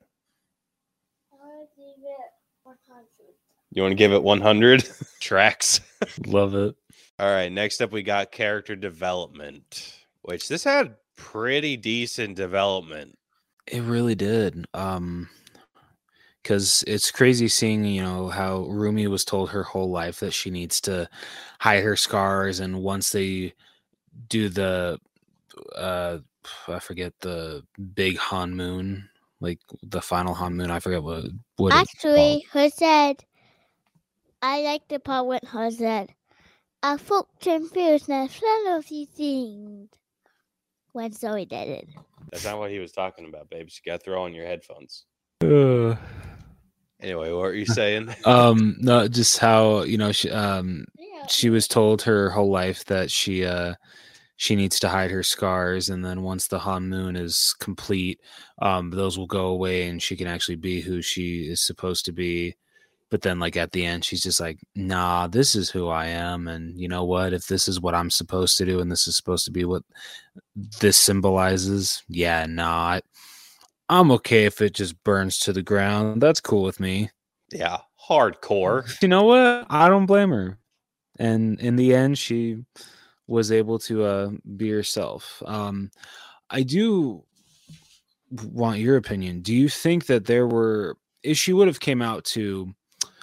You want to give it 100 tracks? Love it. All right, next up we got character development, which this had pretty decent development. It really did. Because it's crazy seeing, how Rumi was told her whole life that she needs to hide her scars, and once they do the, I forget the big Han Moon, like the final Han Moon. I forget what it's called. Actually, her said, I like the part when her said, I folk confused and none of these things. When Zoe did it. That's not what he was talking about, babes. You got to throw on your headphones. Anyway, what were you saying? No, just how she was told her whole life that she needs to hide her scars, and then once the Han Moon is complete, those will go away, and she can actually be who she is supposed to be. But then, like at the end, she's just like, "Nah, this is who I am, and you know what? If this is what I'm supposed to do, and this is supposed to be what this symbolizes, yeah, nah, I'm okay if it just burns to the ground. That's cool with me." Yeah, hardcore. You know what? I don't blame her. And in the end, she was able to be herself. I do want your opinion. Do you think that there were, if she would have came out to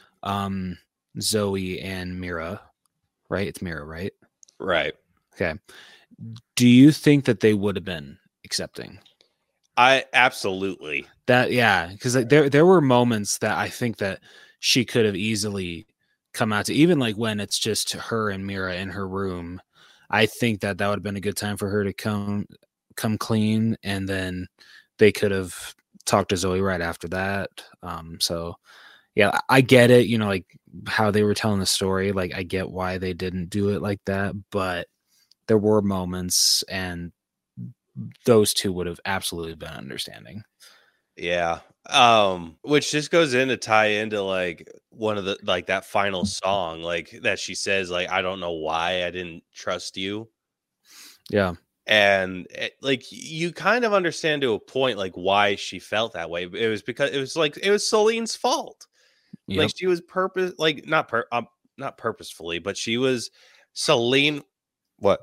Zoe and Mira, right? It's Mira, right? Right. Okay. Do you think that they would have been accepting? I absolutely. That, yeah, because there were moments that I think that she could have easily come out to, even like when it's just her and Mira in her room. I think that would have been a good time for her to come clean, and then they could have talked to Zoe right after that. So yeah, I get it, like how they were telling the story, like I get why they didn't do it like that, but there were moments, and those two would have absolutely been understanding. Yeah. Which just goes in to tie into like one of the, like that final song, like that she says, like, I don't know why I didn't trust you. Yeah. And like you kind of understand to a point like why she felt that way. It was because it was Celine's fault. Yep. Like she was not purposefully, but she was Celine. What?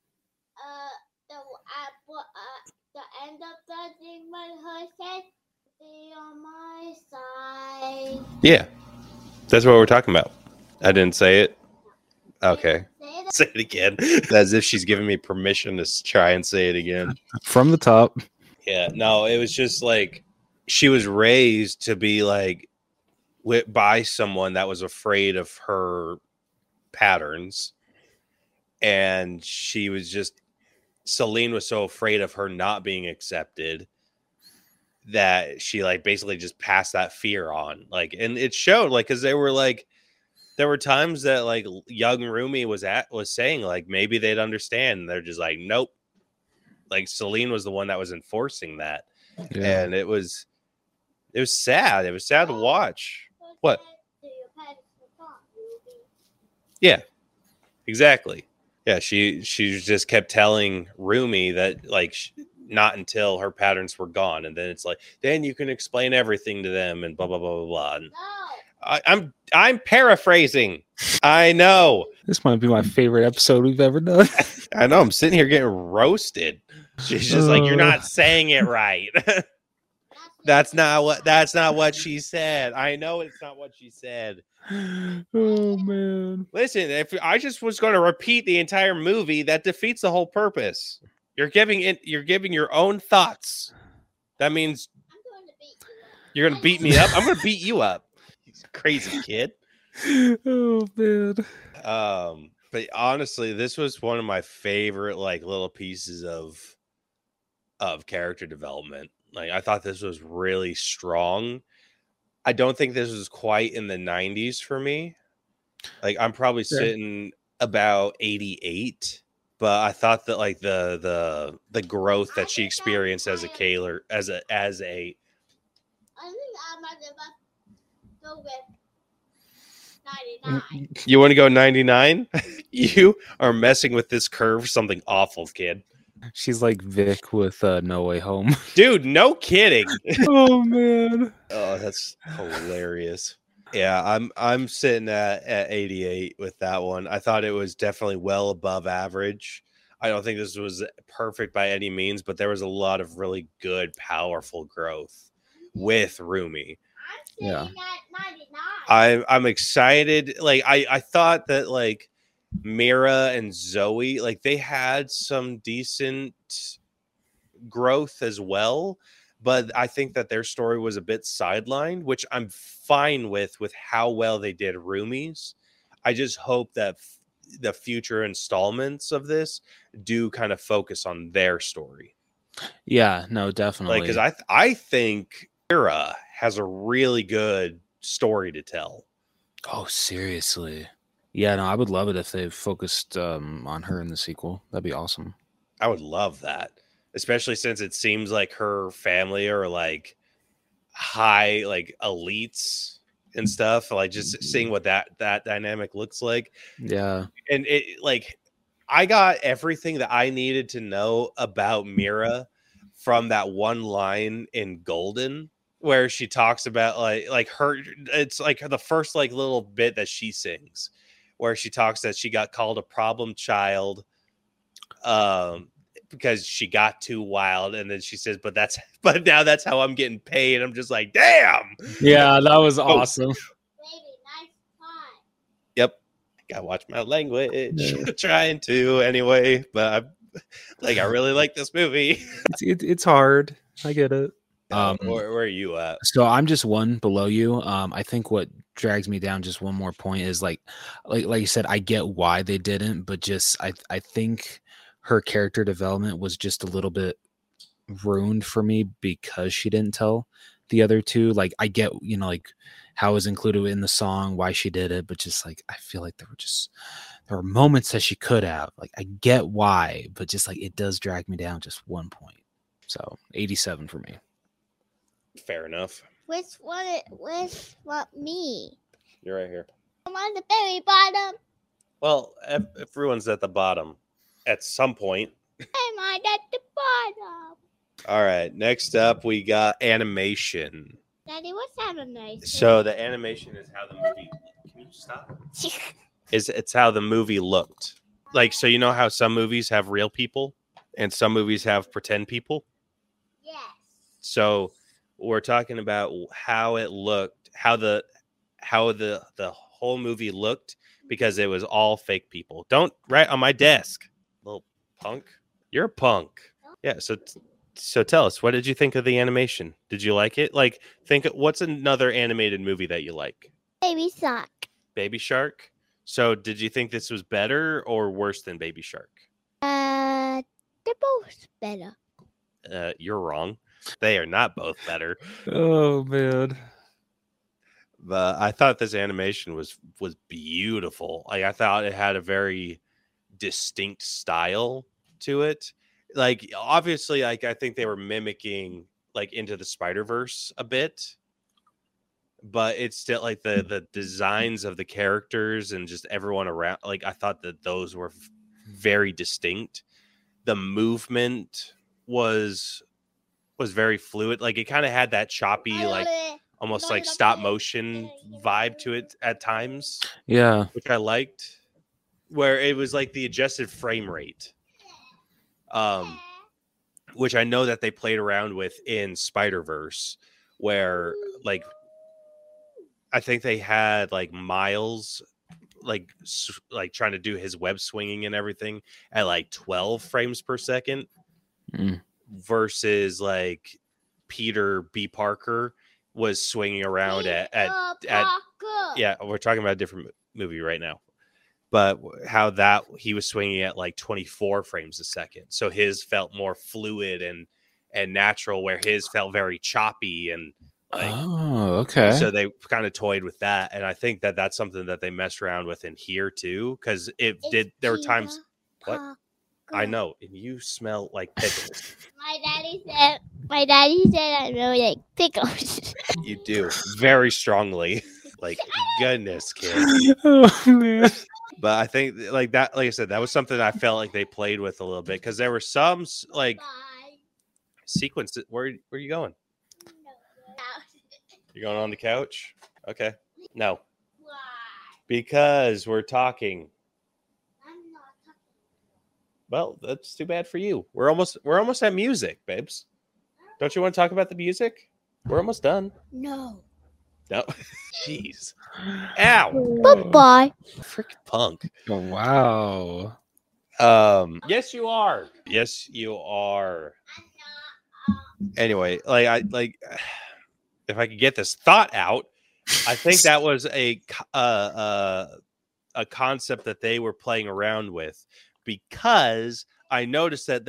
The end of the thing when her said, "Be on my side." Yeah, that's what we're talking about. I didn't say it. Okay, say it again. As if she's giving me permission to try and say it again from the top. Yeah, no, it was just like she was raised to be like by someone that was afraid of her patterns, and she was just, Celine was so afraid of her not being accepted that she like basically just passed that fear on, like, and it showed, like, because there were times that like young Rumi was saying like maybe they'd understand. They're just like, nope. Like Celine was the one that was enforcing that. Yeah. And it was sad. It was sad to watch. What? Yeah, exactly. Yeah, she just kept telling Rumi that like not until her patterns were gone, and then it's like then you can explain everything to them and blah blah blah blah blah. And I'm paraphrasing. I know this might be my favorite episode we've ever done. I know. I'm sitting here getting roasted. She's just like, you're not saying it right. That's not what she said. I know it's not what she said. Oh man! Listen, if I just was going to repeat the entire movie, that defeats the whole purpose. You're giving your own thoughts. That means you're going to beat me up. I'm going to beat you up. You crazy kid. Oh man. But honestly, this was one of my favorite like little pieces of of character development. Like, I thought this was really strong. I don't think this was quite in the 90s for me. Like, I'm probably sitting about 88, but I thought that like the growth that she experienced as a Kaler, as a I think I might have go with 99. You want to go 99? You are messing with this curve something awful, kid. She's like Vic with No Way Home. Dude, no kidding. Oh man. Oh, that's hilarious. Yeah, I'm sitting at 88 with that one. I thought it was definitely well above average. I don't think this was perfect by any means, but there was a lot of really good, powerful growth with Rumi. I'm Yeah. sitting at 99. I'm excited. Like I thought that like Mira and Zoe, like they had some decent growth as well, but I think that their story was a bit sidelined, which I'm fine with how well they did Rumi's. I just hope that the future installments of this do kind of focus on their story. Yeah, no, definitely. Like, because I think Mira has a really good story to tell. Oh, seriously. Yeah, no, I would love it if they focused on her in the sequel. That'd be awesome. I would love that, especially since it seems like her family are like high, like elites and stuff. Like just seeing what that dynamic looks like. Yeah. And it like I got everything that I needed to know about Mira from that one line in Golden where she talks about like her, it's like the first like little bit that she sings where she talks that she got called a problem child because she got too wild, and then she says, but now that's how I'm getting paid. I'm just like, damn. Yeah, that was awesome. Baby, nice pie. Yep. Gotta watch my language. Trying to anyway, but I really like this movie. It's hard. I get it. Where are you at? So I'm just one below you. I think what drags me down just one more point is like you said, I get why they didn't, but just I think her character development was just a little bit ruined for me because she didn't tell the other two. Like I get, like how it was included in the song, why she did it, but just like I feel like there were moments that she could have. Like I get why, but just like it does drag me down just 1 point. So 87 for me. Fair enough. Which what me? You're right here. I'm on the very bottom. Well, everyone's at the bottom at some point. I'm on at the bottom. All right. Next up, we got animation. Daddy, what's animation? So the animation is how the movie. Can you stop? It's how the movie looked. Like, so you know how some movies have real people and some movies have pretend people. Yes. So we're talking about how it looked, how the whole movie looked, because it was all fake people. Don't write on my desk, little punk. You're a punk. Yeah. So tell us, what did you think of the animation? Did you like it? Like, what's another animated movie that you like? Baby Shark. Baby Shark. So did you think this was better or worse than Baby Shark? They're both better. You're wrong. They are not both better. Oh man. But I thought this animation was beautiful. Like I thought it had a very distinct style to it. Like obviously, like I think they were mimicking like Into the Spider-Verse a bit, but it's still like the designs of the characters and just everyone around. Like I thought that those were very distinct. The movement was very fluid. Like it kind of had that choppy, like almost like stop motion vibe to it at times. Yeah. Which I liked, where it was like the adjusted frame rate. Which I know that they played around with in Spider-Verse, where like I think they had like Miles like trying to do his web swinging and everything at like 12 frames per second. Versus like Peter B. Parker was swinging around at yeah, we're talking about a different movie right now, but how that he was swinging at like 24 frames a second, so his felt more fluid and and natural, where his felt very choppy and like. Oh, okay. So they kind of toyed with that, and I think that that's something that they messed around with in here too, because it did. There were times. What? I know, and you smell like pickles. My daddy said I really like pickles. You do very strongly. Like, goodness, kid. Oh man. But I think like that, like I said, that was something I felt like they played with a little bit, because there were some like sequences. Where are you going? You're going on the couch? Okay. No. Why? Because we're talking. I'm not talking. Well, that's too bad for you. We're almost at music, babes. Don't you want to talk about the music? We're almost done. No. No. Jeez. Ow. Bye-bye. Freaking punk. Oh, wow. Yes, you are. Yes, you are. Anyway, if I could get this thought out, I think that was a concept that they were playing around with, because I noticed that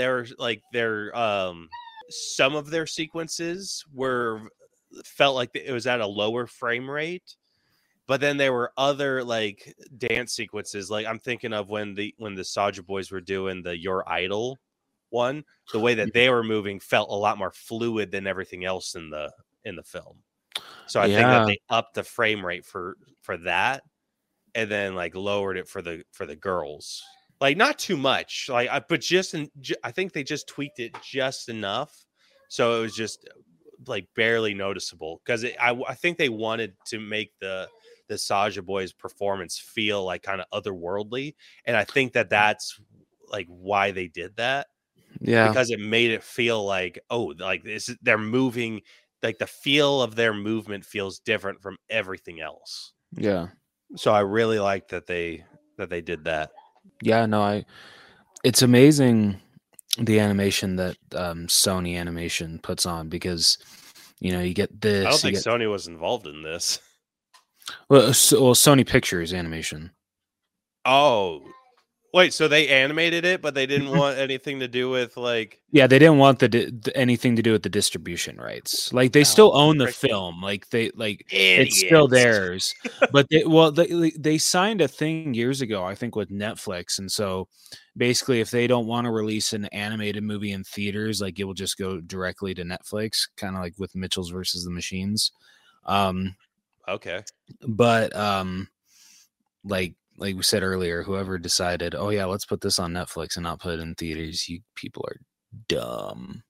some of their sequences felt like it was at a lower frame rate, but then there were other like dance sequences, like I'm thinking of when the Soulja Boys were doing the Your Idol one, the way that they were moving felt a lot more fluid than everything else in the film. So I think that they upped the frame rate for that, and then like lowered it for the girls. Like not too much, like but I think they just tweaked it just enough, so it was just like barely noticeable, because I think they wanted to make the Soulja Boys performance feel like kind of otherworldly, and I think that that's like why they did that. Yeah, because it made it feel like, oh, like they're moving, like the feel of their movement feels different from everything else. yeah, So I really like that they did that. yeah. No, it's amazing the animation that Sony Animation puts on, because you get this. I don't think Sony was involved in this. Well, Sony Pictures Animation. Oh, wait, so they animated it, but they didn't want anything to do with like. Yeah, they didn't want anything to do with the distribution rights. Like they still own the film. Like it's still theirs. But they signed a thing years ago, I think, with Netflix, and so basically, if they don't want to release an animated movie in theaters, like it will just go directly to Netflix, kind of like with Mitchell's versus the Machines. Okay. But like we said earlier, whoever decided, oh yeah, let's put this on Netflix and not put it in theaters, you people are dumb.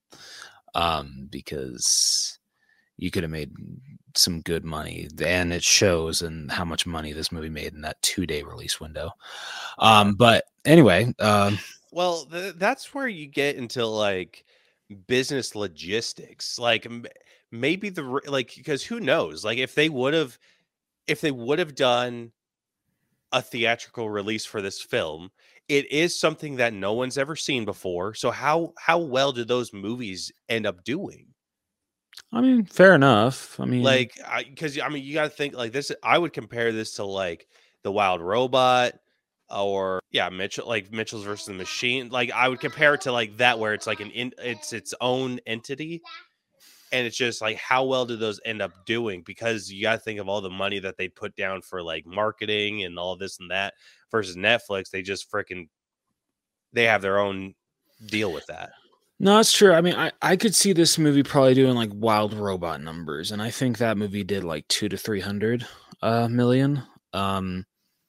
Because you could have made some good money, and it shows in how much money this movie made in that 2-day release window. But anyway, well, that's where you get into like business logistics, like maybe because who knows, like if they would have done a theatrical release for this film, it is something that no one's ever seen before. So how well did those movies end up doing? I mean, fair enough. I mean, like, because you got to think like this. I would compare this to like The Wild Robot, or Mitchell's versus the Machine. Like I would compare it to like that, where it's like it's its own entity. And it's just like, how well did those end up doing? Because you got to think of all the money that they put down for like marketing and all this and that, versus Netflix. They just they have their own deal with that. No, it's true. I mean, I could see this movie probably doing like Wild Robot numbers. And I think that movie did like 200 to 300 million. And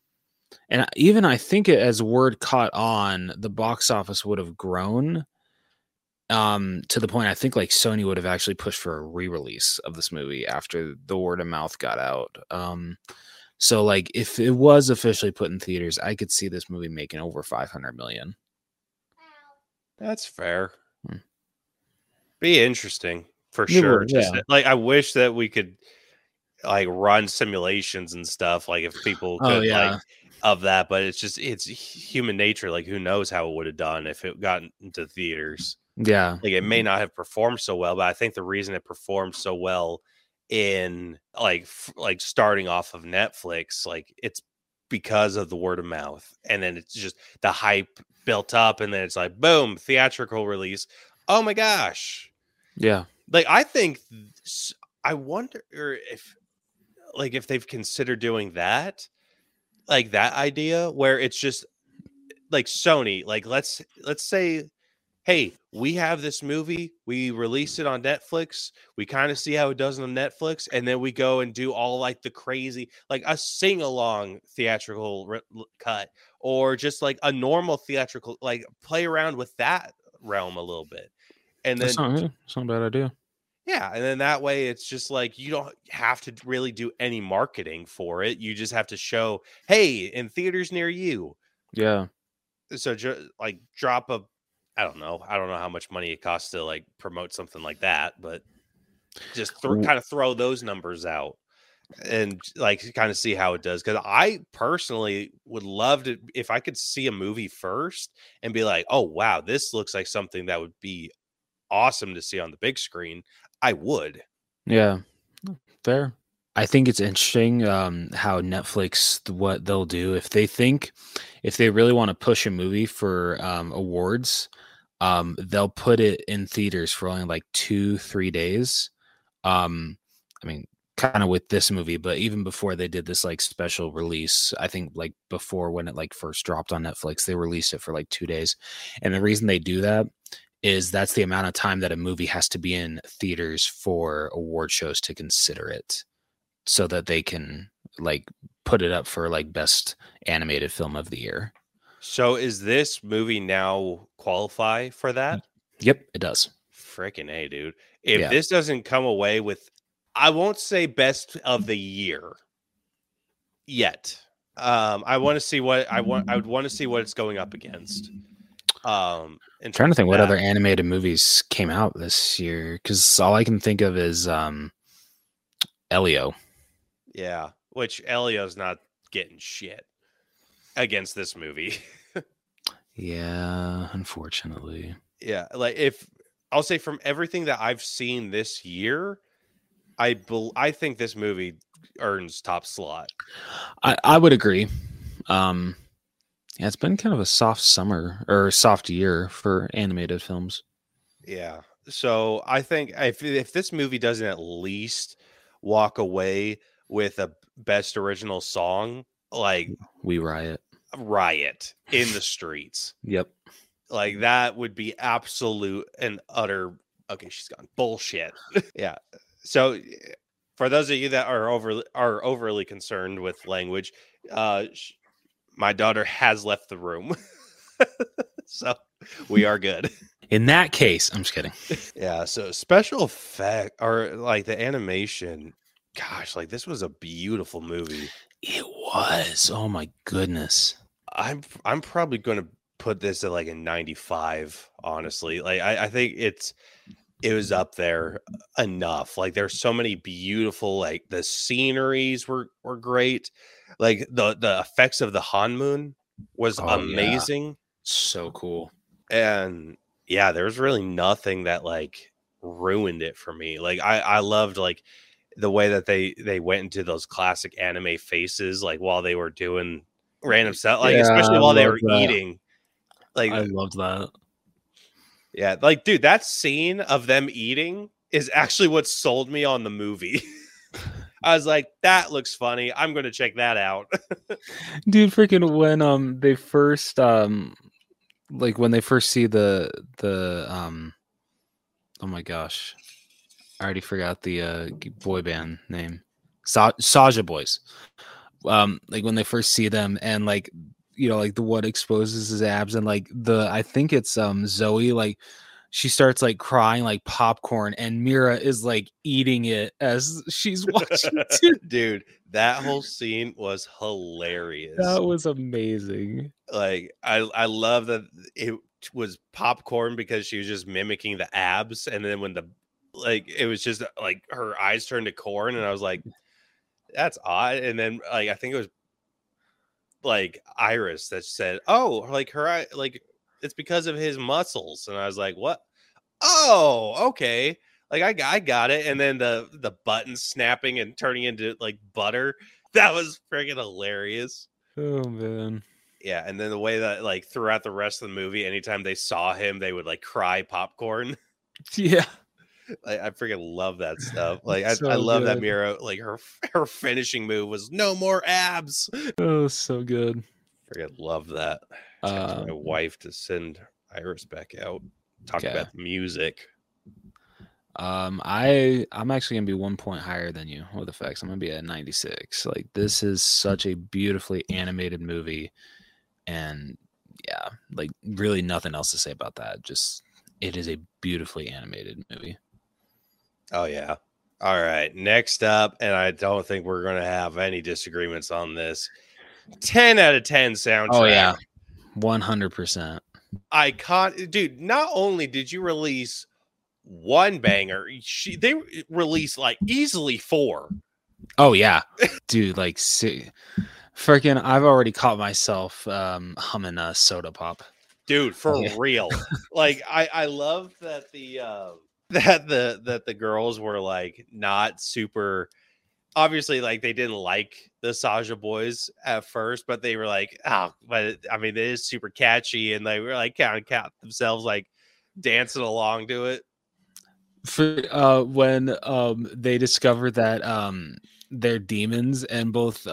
even I think as word caught on, the box office would have grown. To the point I think like Sony would have actually pushed for a re-release of this movie after the word of mouth got out. So like if it was officially put in theaters, I could see this movie making over 500 million. That's fair. Be interesting for sure. Just like I wish that we could like run simulations and stuff, like if people could like of that, but it's human nature. Like who knows how it would have done if it got into theaters. Yeah, like it may not have performed so well, but I think the reason it performed so well in like starting off of Netflix, like it's because of the word of mouth, and then it's just the hype built up, and then it's like boom, theatrical release. Oh my gosh, Yeah. Like, I think I wonder if they've considered doing that, like that idea where it's just like Sony, like let's say, hey, we have this movie, we release it on Netflix, we kind of see how it does on Netflix, and then we go and do all like the crazy, like a sing along theatrical cut, or just like a normal theatrical, like play around with that realm a little bit, and then That's not a bad idea. yeah, and then that way it's just like you don't have to really do any marketing for it. You just have to show, hey, in theaters near you. Yeah. So like drop a, I don't know how much money it costs to like promote something like that, but just kind of throw those numbers out and like kind of see how it does. Because I personally would love to, if I could see a movie first and be like, oh wow, this looks like something that would be awesome to see on the big screen, I would. Yeah. Fair. I think it's interesting how Netflix, what they'll do if they really want to push a movie for awards, they'll put it in theaters for only like 2-3 days. I mean, kind of with this movie, but even before they did this like special release, I think like before when it like first dropped on Netflix, they released it for like 2 days. And the reason they do that is that's the amount of time that a movie has to be in theaters for award shows to consider it, so that they can like put it up for like best animated film of the year. So is this movie now qualify for that? Yep, it does. Freaking A, dude. If this doesn't come away with, I won't say best of the year yet. I want to see what I would want to see what it's going up against. I'm trying to think what other animated movies came out this year, because all I can think of is Elio. Yeah, which Elio's not getting shit against this movie. Yeah, unfortunately. Yeah, like if I'll say from everything that I've seen this year, I think this movie earns top slot. I would agree. Yeah, it's been kind of a soft summer or soft year for animated films. Yeah. So I think if this movie doesn't at least walk away with a best original song, like We Riot in the streets. Yep. Like that would be absolute and utter, okay, she's gone, bullshit. Yeah. So for those of you that are overly concerned with language, my daughter has left the room. So we are good. In that case, I'm just kidding. Yeah, so special effect or like the animation, gosh, like this was a beautiful movie. It was. Oh my goodness. I'm probably going to put this at like a 95, honestly. Like I think it was up there enough. Like there's so many beautiful, like the sceneries were great. Like the effects of the Hanmoon was amazing. Yeah. So cool. And yeah, there's really nothing that like ruined it for me. Like I loved like the way that they went into those classic anime faces, like while they were doing random stuff, like especially while they were eating. Like I loved that. Yeah, like dude, that scene of them eating is actually what sold me on the movie. I was like, that looks funny. I'm going to check that out. Dude, freaking when they first like when they first see the oh my gosh, I already forgot the boy band name, Saja Boys. Like when they first see them and like, you know, like the one exposes his abs and like I think it's Zoe, like she starts like crying like popcorn and Mira is like eating it as she's watching too. Dude, that whole scene was hilarious. That was amazing. Like I love that it was popcorn because she was just mimicking the abs, and then when it was just like her eyes turned to corn, and I was like, that's odd. And then like I think it was like Iris that said, oh, like her eye, like it's because of his muscles. And I was like, what? Oh, okay. Like I got it. And then the button snapping and turning into like butter. That was freaking hilarious. Oh man. Yeah. And then the way that like throughout the rest of the movie, anytime they saw him, they would like cry popcorn. Yeah. I freaking love that stuff. Like I So love that good. Mira. Like her finishing move was no more abs. Oh, so good. Freaking love that. Text my wife to send Iris back out. Talk Okay. about the music. I'm actually gonna be 1 point higher than you with effects. I'm gonna be at 96. Like, this is such a beautifully animated movie, and yeah, like really nothing else to say about that. Just it is a beautifully animated movie. Oh yeah. All right. Next up, and I don't think we're gonna have any disagreements on this. 10 out of 10 soundtrack. Oh yeah, 100%. Icon, dude. Not only did you release one banger, they released like easily 4. Oh yeah, dude. Like, freaking, I've already caught myself humming a Soda Pop. Dude, for real. Like I love that the girls were like not super, obviously, like they didn't like the Saja Boys at first, but they were like, oh, but I mean, it is super catchy, and they were like count themselves like dancing along to it. For when they discover that they're demons, and both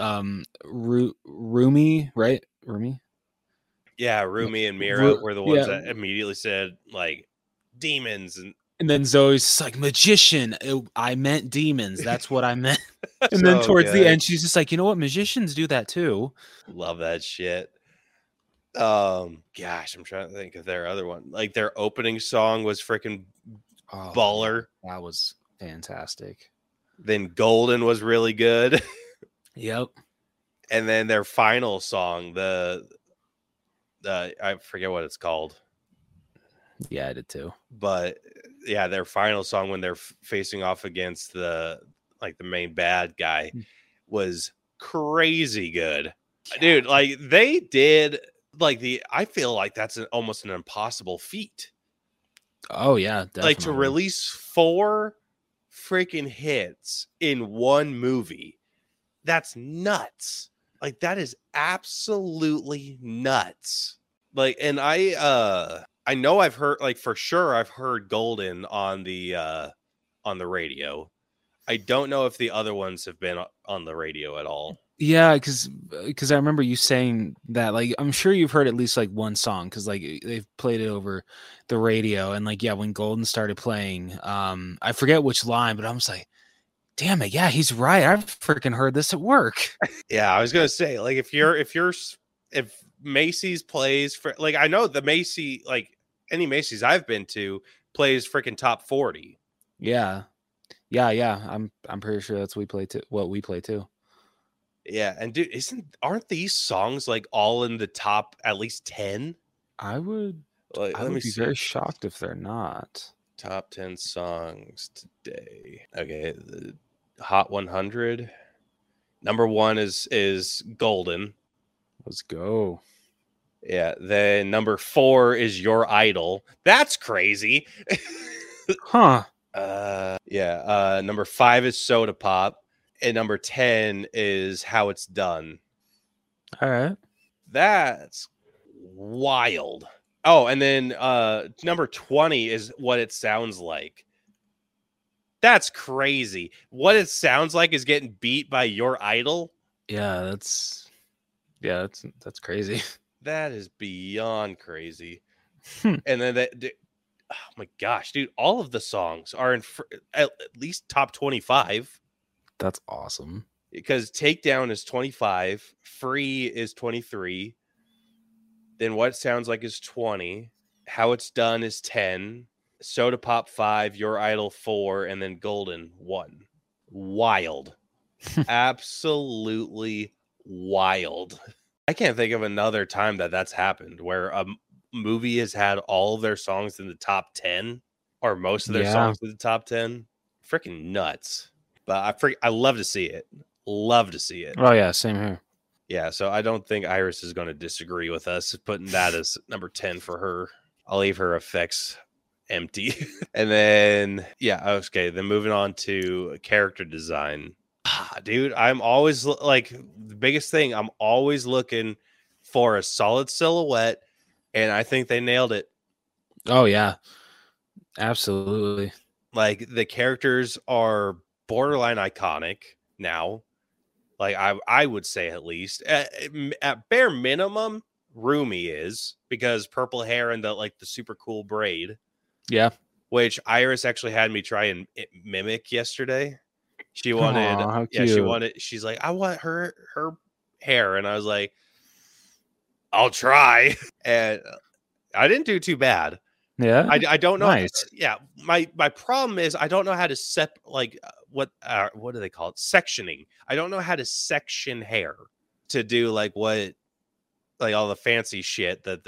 Rumi, right? Rumi? Yeah, Rumi and Mira were the ones yeah. that immediately said like demons, and then Zoe's just like, magician. I meant demons. That's what I meant. And So then towards the good. end, she's just like, you know what? Magicians do that too. Love that shit. Gosh, I'm trying to think of their other one. Like their opening song was freaking baller. That was fantastic. Then Golden was really good. Yep. And then their final song, the I forget what it's called. Yeah, I did too. But yeah, their final song when they're facing off against the main bad guy was crazy good. Dude, like they did I feel like that's almost an impossible feat. Oh yeah, definitely. Like to release 4 freaking hits in one movie. That's nuts. Like that is absolutely nuts. Like, and I know I've heard, like for sure I've heard Golden on the radio. I don't know if the other ones have been on the radio at all. Yeah, because I remember you saying that. Like, I'm sure you've heard at least like one song, because like they've played it over the radio, and like, yeah, when Golden started playing, I forget which line, but I was like, damn it, yeah, he's right. I've freaking heard this at work. Yeah, I was gonna say, like, if Macy's plays for, like, I know the Macy, like any Macy's I've been to plays freaking top 40. Yeah. I'm pretty sure that's what we play too. Yeah, and dude, aren't these songs like all in the top at least 10? I would be very shocked if they're not. Top 10 songs today. Okay, the Hot 100. Number 1 is Golden. Let's go. Yeah, then number 4 is Your Idol. That's crazy. Huh. Yeah, number 5 is Soda Pop. And number 10 is How It's Done. All right. That's wild. Oh, and then number 20 is What It Sounds Like. That's crazy. What It Sounds Like is getting beat by Your Idol. Yeah, that's crazy. That is beyond crazy. And then oh my gosh, dude, all of the songs are in at least top 25. That's awesome. Because Takedown is 25, Free is 23, then What It Sounds Like is 20, How It's Done is 10, Soda Pop 5, Your Idol 4, and then Golden 1. Wild. Absolutely wild. I can't think of another time that's happened where a movie has had all of their songs in the top 10 or most of their songs in the top 10. Freaking nuts. But I love to see it. Love to see it. Oh yeah, same here. Yeah, so I don't think Iris is going to disagree with us putting that as number 10 for her. I'll leave her effects empty. And then, yeah, okay, then moving on to character design. Dude, I'm always like, the biggest thing, I'm always looking for a solid silhouette, and I think they nailed it. Oh yeah, absolutely. Like the characters are borderline iconic now. Like I would say at least at bare minimum, Rumi is, because purple hair and the super cool braid. Yeah. Which Iris actually had me try and mimic yesterday. She wanted, Aw, how she's like, I want her hair. And I was like, I'll try. And I didn't do too bad. Yeah. I don't know. Nice. Yeah. My problem is I don't know how to what do they call it? Sectioning. I don't know how to section hair to do like all the fancy shit that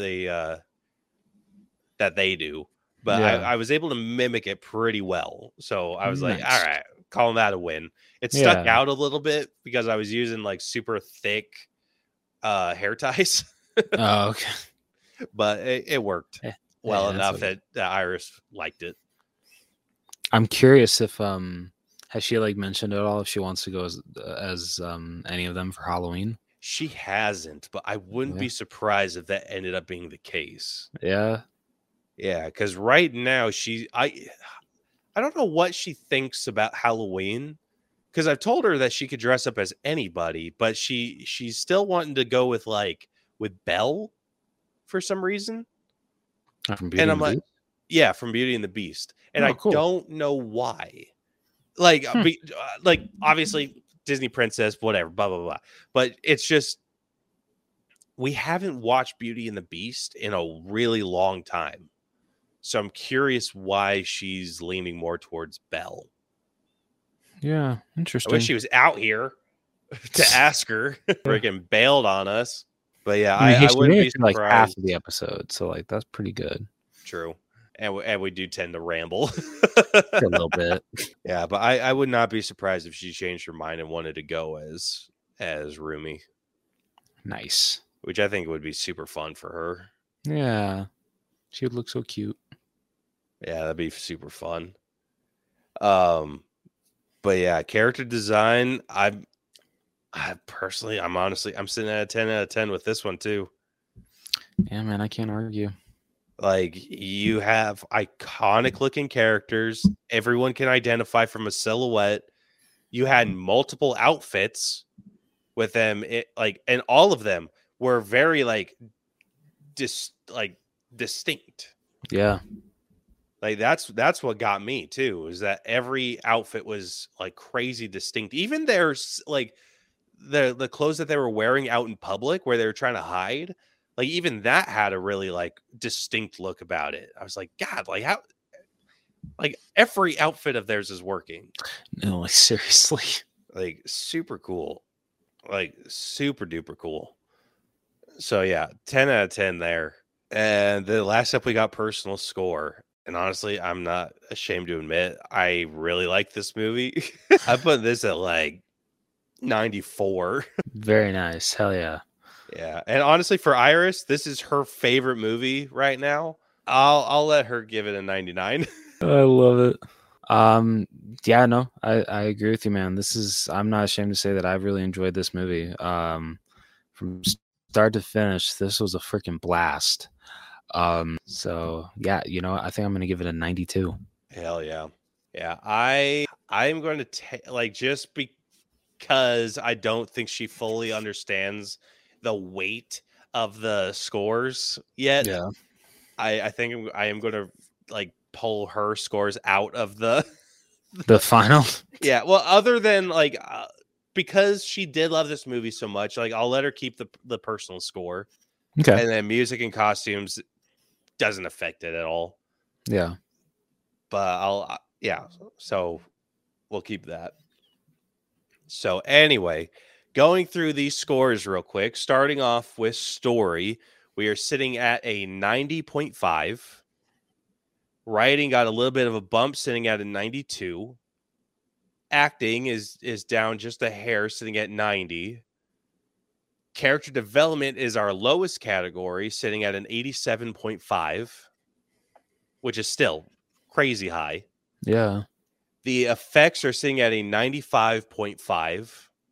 they do. But Yeah. I was able to mimic it pretty well. So I was like, Nice. all right, calling that a win. It stuck out a little bit because I was using like super thick hair ties. Oh, okay. But it worked well Yeah, enough that's that Iris liked it. I'm curious if has she like mentioned at all if she wants to go as any of them for Halloween? She hasn't, but I wouldn't be surprised if that ended up being the case. Yeah. Yeah, because right now I don't know what she thinks about Halloween. Because I've told her that she could dress up as anybody, but she's still wanting to go with Belle for some reason. From Beauty And I'm and the like, Beast? yeah, from Beauty and the Beast, and I cool. don't know why. Like, obviously Disney princess, whatever, blah blah blah. But it's just we haven't watched Beauty and the Beast in a really long time, so I'm curious why she's leaning more towards Belle. Yeah, I interesting. wish she was out here to ask her. Freaking bailed on us. But yeah, I mean, I wouldn't be like half surprised. of the episode, so like that's pretty good. True. And we do tend to ramble a little bit. Yeah, but I would not be surprised if she changed her mind and wanted to go as Rumi. Nice. Which I think would be super fun for her. Yeah. She would look so cute. Yeah, that'd be super fun. But yeah, character design, I'm sitting at a 10 out of 10 with this one too. Yeah, man, I can't argue. Like, you have iconic looking characters. Everyone can identify from a silhouette. You had multiple outfits with them. And all of them were very distinct. Yeah. Like that's what got me too, is that every outfit was like crazy distinct. Even there's like the clothes that they were wearing out in public where they were trying to hide, like even that had a really like distinct look about it. I was like, God, like how, like every outfit of theirs is working. No, like seriously. Like super cool. Like super duper cool. So yeah, 10 out of 10 there. And the last up we got personal score. And honestly, I'm not ashamed to admit I really like this movie. I put this at like 94. Very nice. Hell yeah. Yeah. And honestly, for Iris, this is her favorite movie right now. I'll let her give it a 99. I love it. Yeah, no, I agree with you, man. I'm not ashamed to say that I've really enjoyed this movie. From start to finish, this was a freaking blast. So yeah, I think I'm gonna give it a 92. Hell yeah. Yeah. I'm going to take, like, just because I don't think she fully understands the weight of the scores yet. Yeah. I think I am going to like pull her scores out of the final. Yeah. Well, other than like, because she did love this movie so much, like I'll let her keep the personal score. Okay. And then music and costumes doesn't affect it at all. Yeah. But so we'll keep that. So anyway, going through these scores real quick, starting off with story, we are sitting at a 90.5. Writing got a little bit of a bump, sitting at a 92. Acting is down just a hair, sitting at 90. Character development is our lowest category, sitting at an 87.5, which is still crazy high. Yeah. The effects are sitting at a 95.5.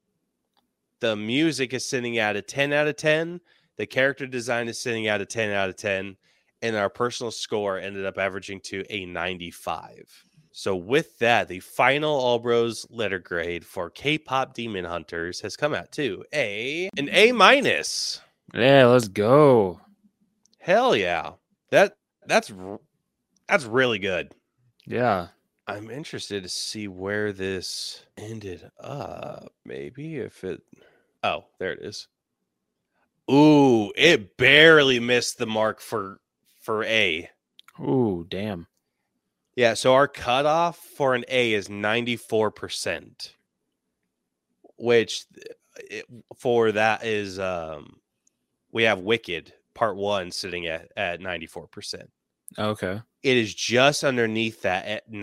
The music is sitting at a 10 out of 10. The character design is sitting at a 10 out of 10. And our personal score ended up averaging to a 95. So with that, the final All Bros letter grade for K-pop Demon Hunters has come out to an A-. Yeah, let's go. Hell yeah. That's really good. Yeah. I'm interested to see where this ended up. Maybe if it... Oh, there it is. Ooh, it barely missed the mark for A. Ooh, damn. Yeah, so our cutoff for an A is 94%, which for that is we have Wicked Part 1 sitting at 94%. Okay. It is just underneath that at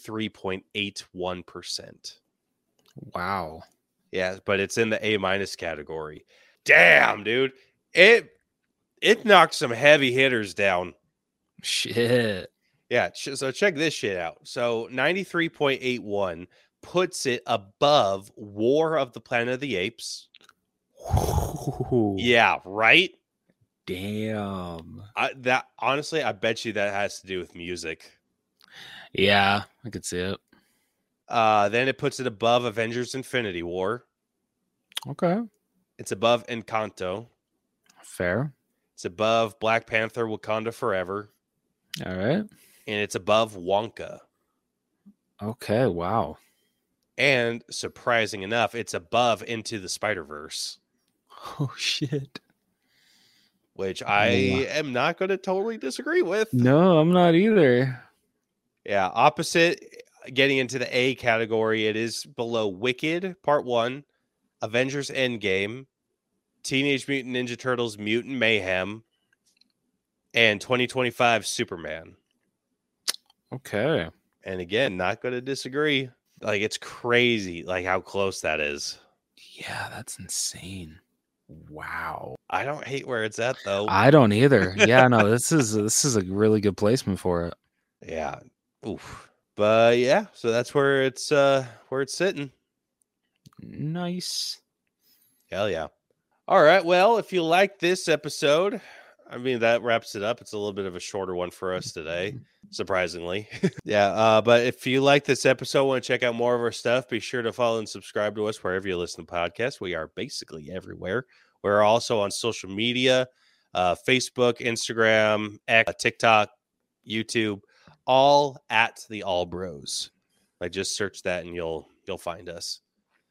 93.81%. Wow. Yeah, but it's in the A- category. Damn, dude. It knocked some heavy hitters down. Shit. Yeah, so check this shit out. So 93.81 puts it above War of the Planet of the Apes. Yeah, right? Damn. That honestly, I bet you that has to do with music. Yeah, I could see it. Then it puts it above Avengers Infinity War. Okay. It's above Encanto. Fair. It's above Black Panther Wakanda Forever. All right. And it's above Wonka. Okay, wow. And surprising enough, it's above Into the Spider-Verse. Oh, shit. Which I am not going to totally disagree with. No, I'm not either. Yeah, opposite, getting into the A category, it is below Wicked Part 1, Avengers Endgame, Teenage Mutant Ninja Turtles Mutant Mayhem, and 2025 Superman. Okay. And again, not going to disagree. Like, it's crazy, like, how close that is. Yeah, that's insane. Wow. I don't hate where it's at, though. I don't either. Yeah, no, this is a really good placement for it. Yeah. Oof. But yeah, so that's where it's sitting. Nice. Hell yeah. All right. Well, if you like this episode, I mean, that wraps it up. It's a little bit of a shorter one for us today, surprisingly. Yeah. But if you like this episode, want to check out more of our stuff, be sure to follow and subscribe to us wherever you listen to podcasts. We are basically everywhere. We're also on social media, Facebook, Instagram, X, TikTok, YouTube, all at the All Bros. Like, just search that and you'll find us.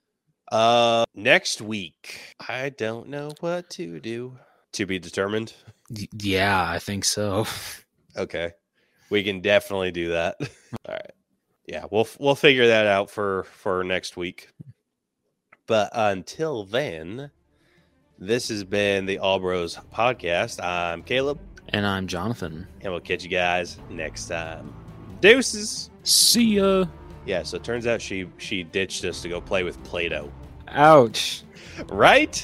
Next week, I don't know what to do. To be determined. Yeah, I think so. Okay, we can definitely do that. All right, yeah, we'll figure that out for next week. But until then, this has been the All Bros podcast. I'm Caleb, And I'm Jonathan. and we'll catch you guys next time. Deuces. See ya. Yeah, so it turns out she ditched us to go play with Play-Doh. Ouch. Right?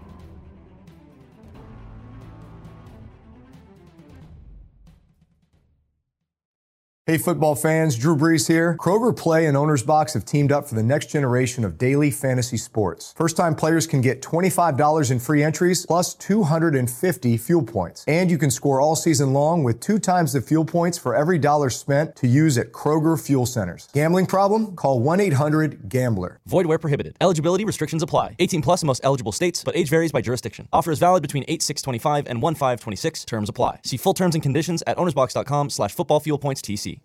Hey, football fans, Drew Brees here. Kroger Play and Owner's Box have teamed up for the next generation of daily fantasy sports. First-time players can get $25 in free entries plus 250 fuel points. And you can score all season long with 2 times the fuel points for every dollar spent to use at Kroger Fuel Centers. Gambling problem? Call 1-800-GAMBLER. Void where prohibited. Eligibility restrictions apply. 18 plus in most eligible states, but age varies by jurisdiction. Offer is valid between 8/6/25 and 1/5/26. Terms apply. See full terms and conditions at ownersbox.com/footballfuelpointstc.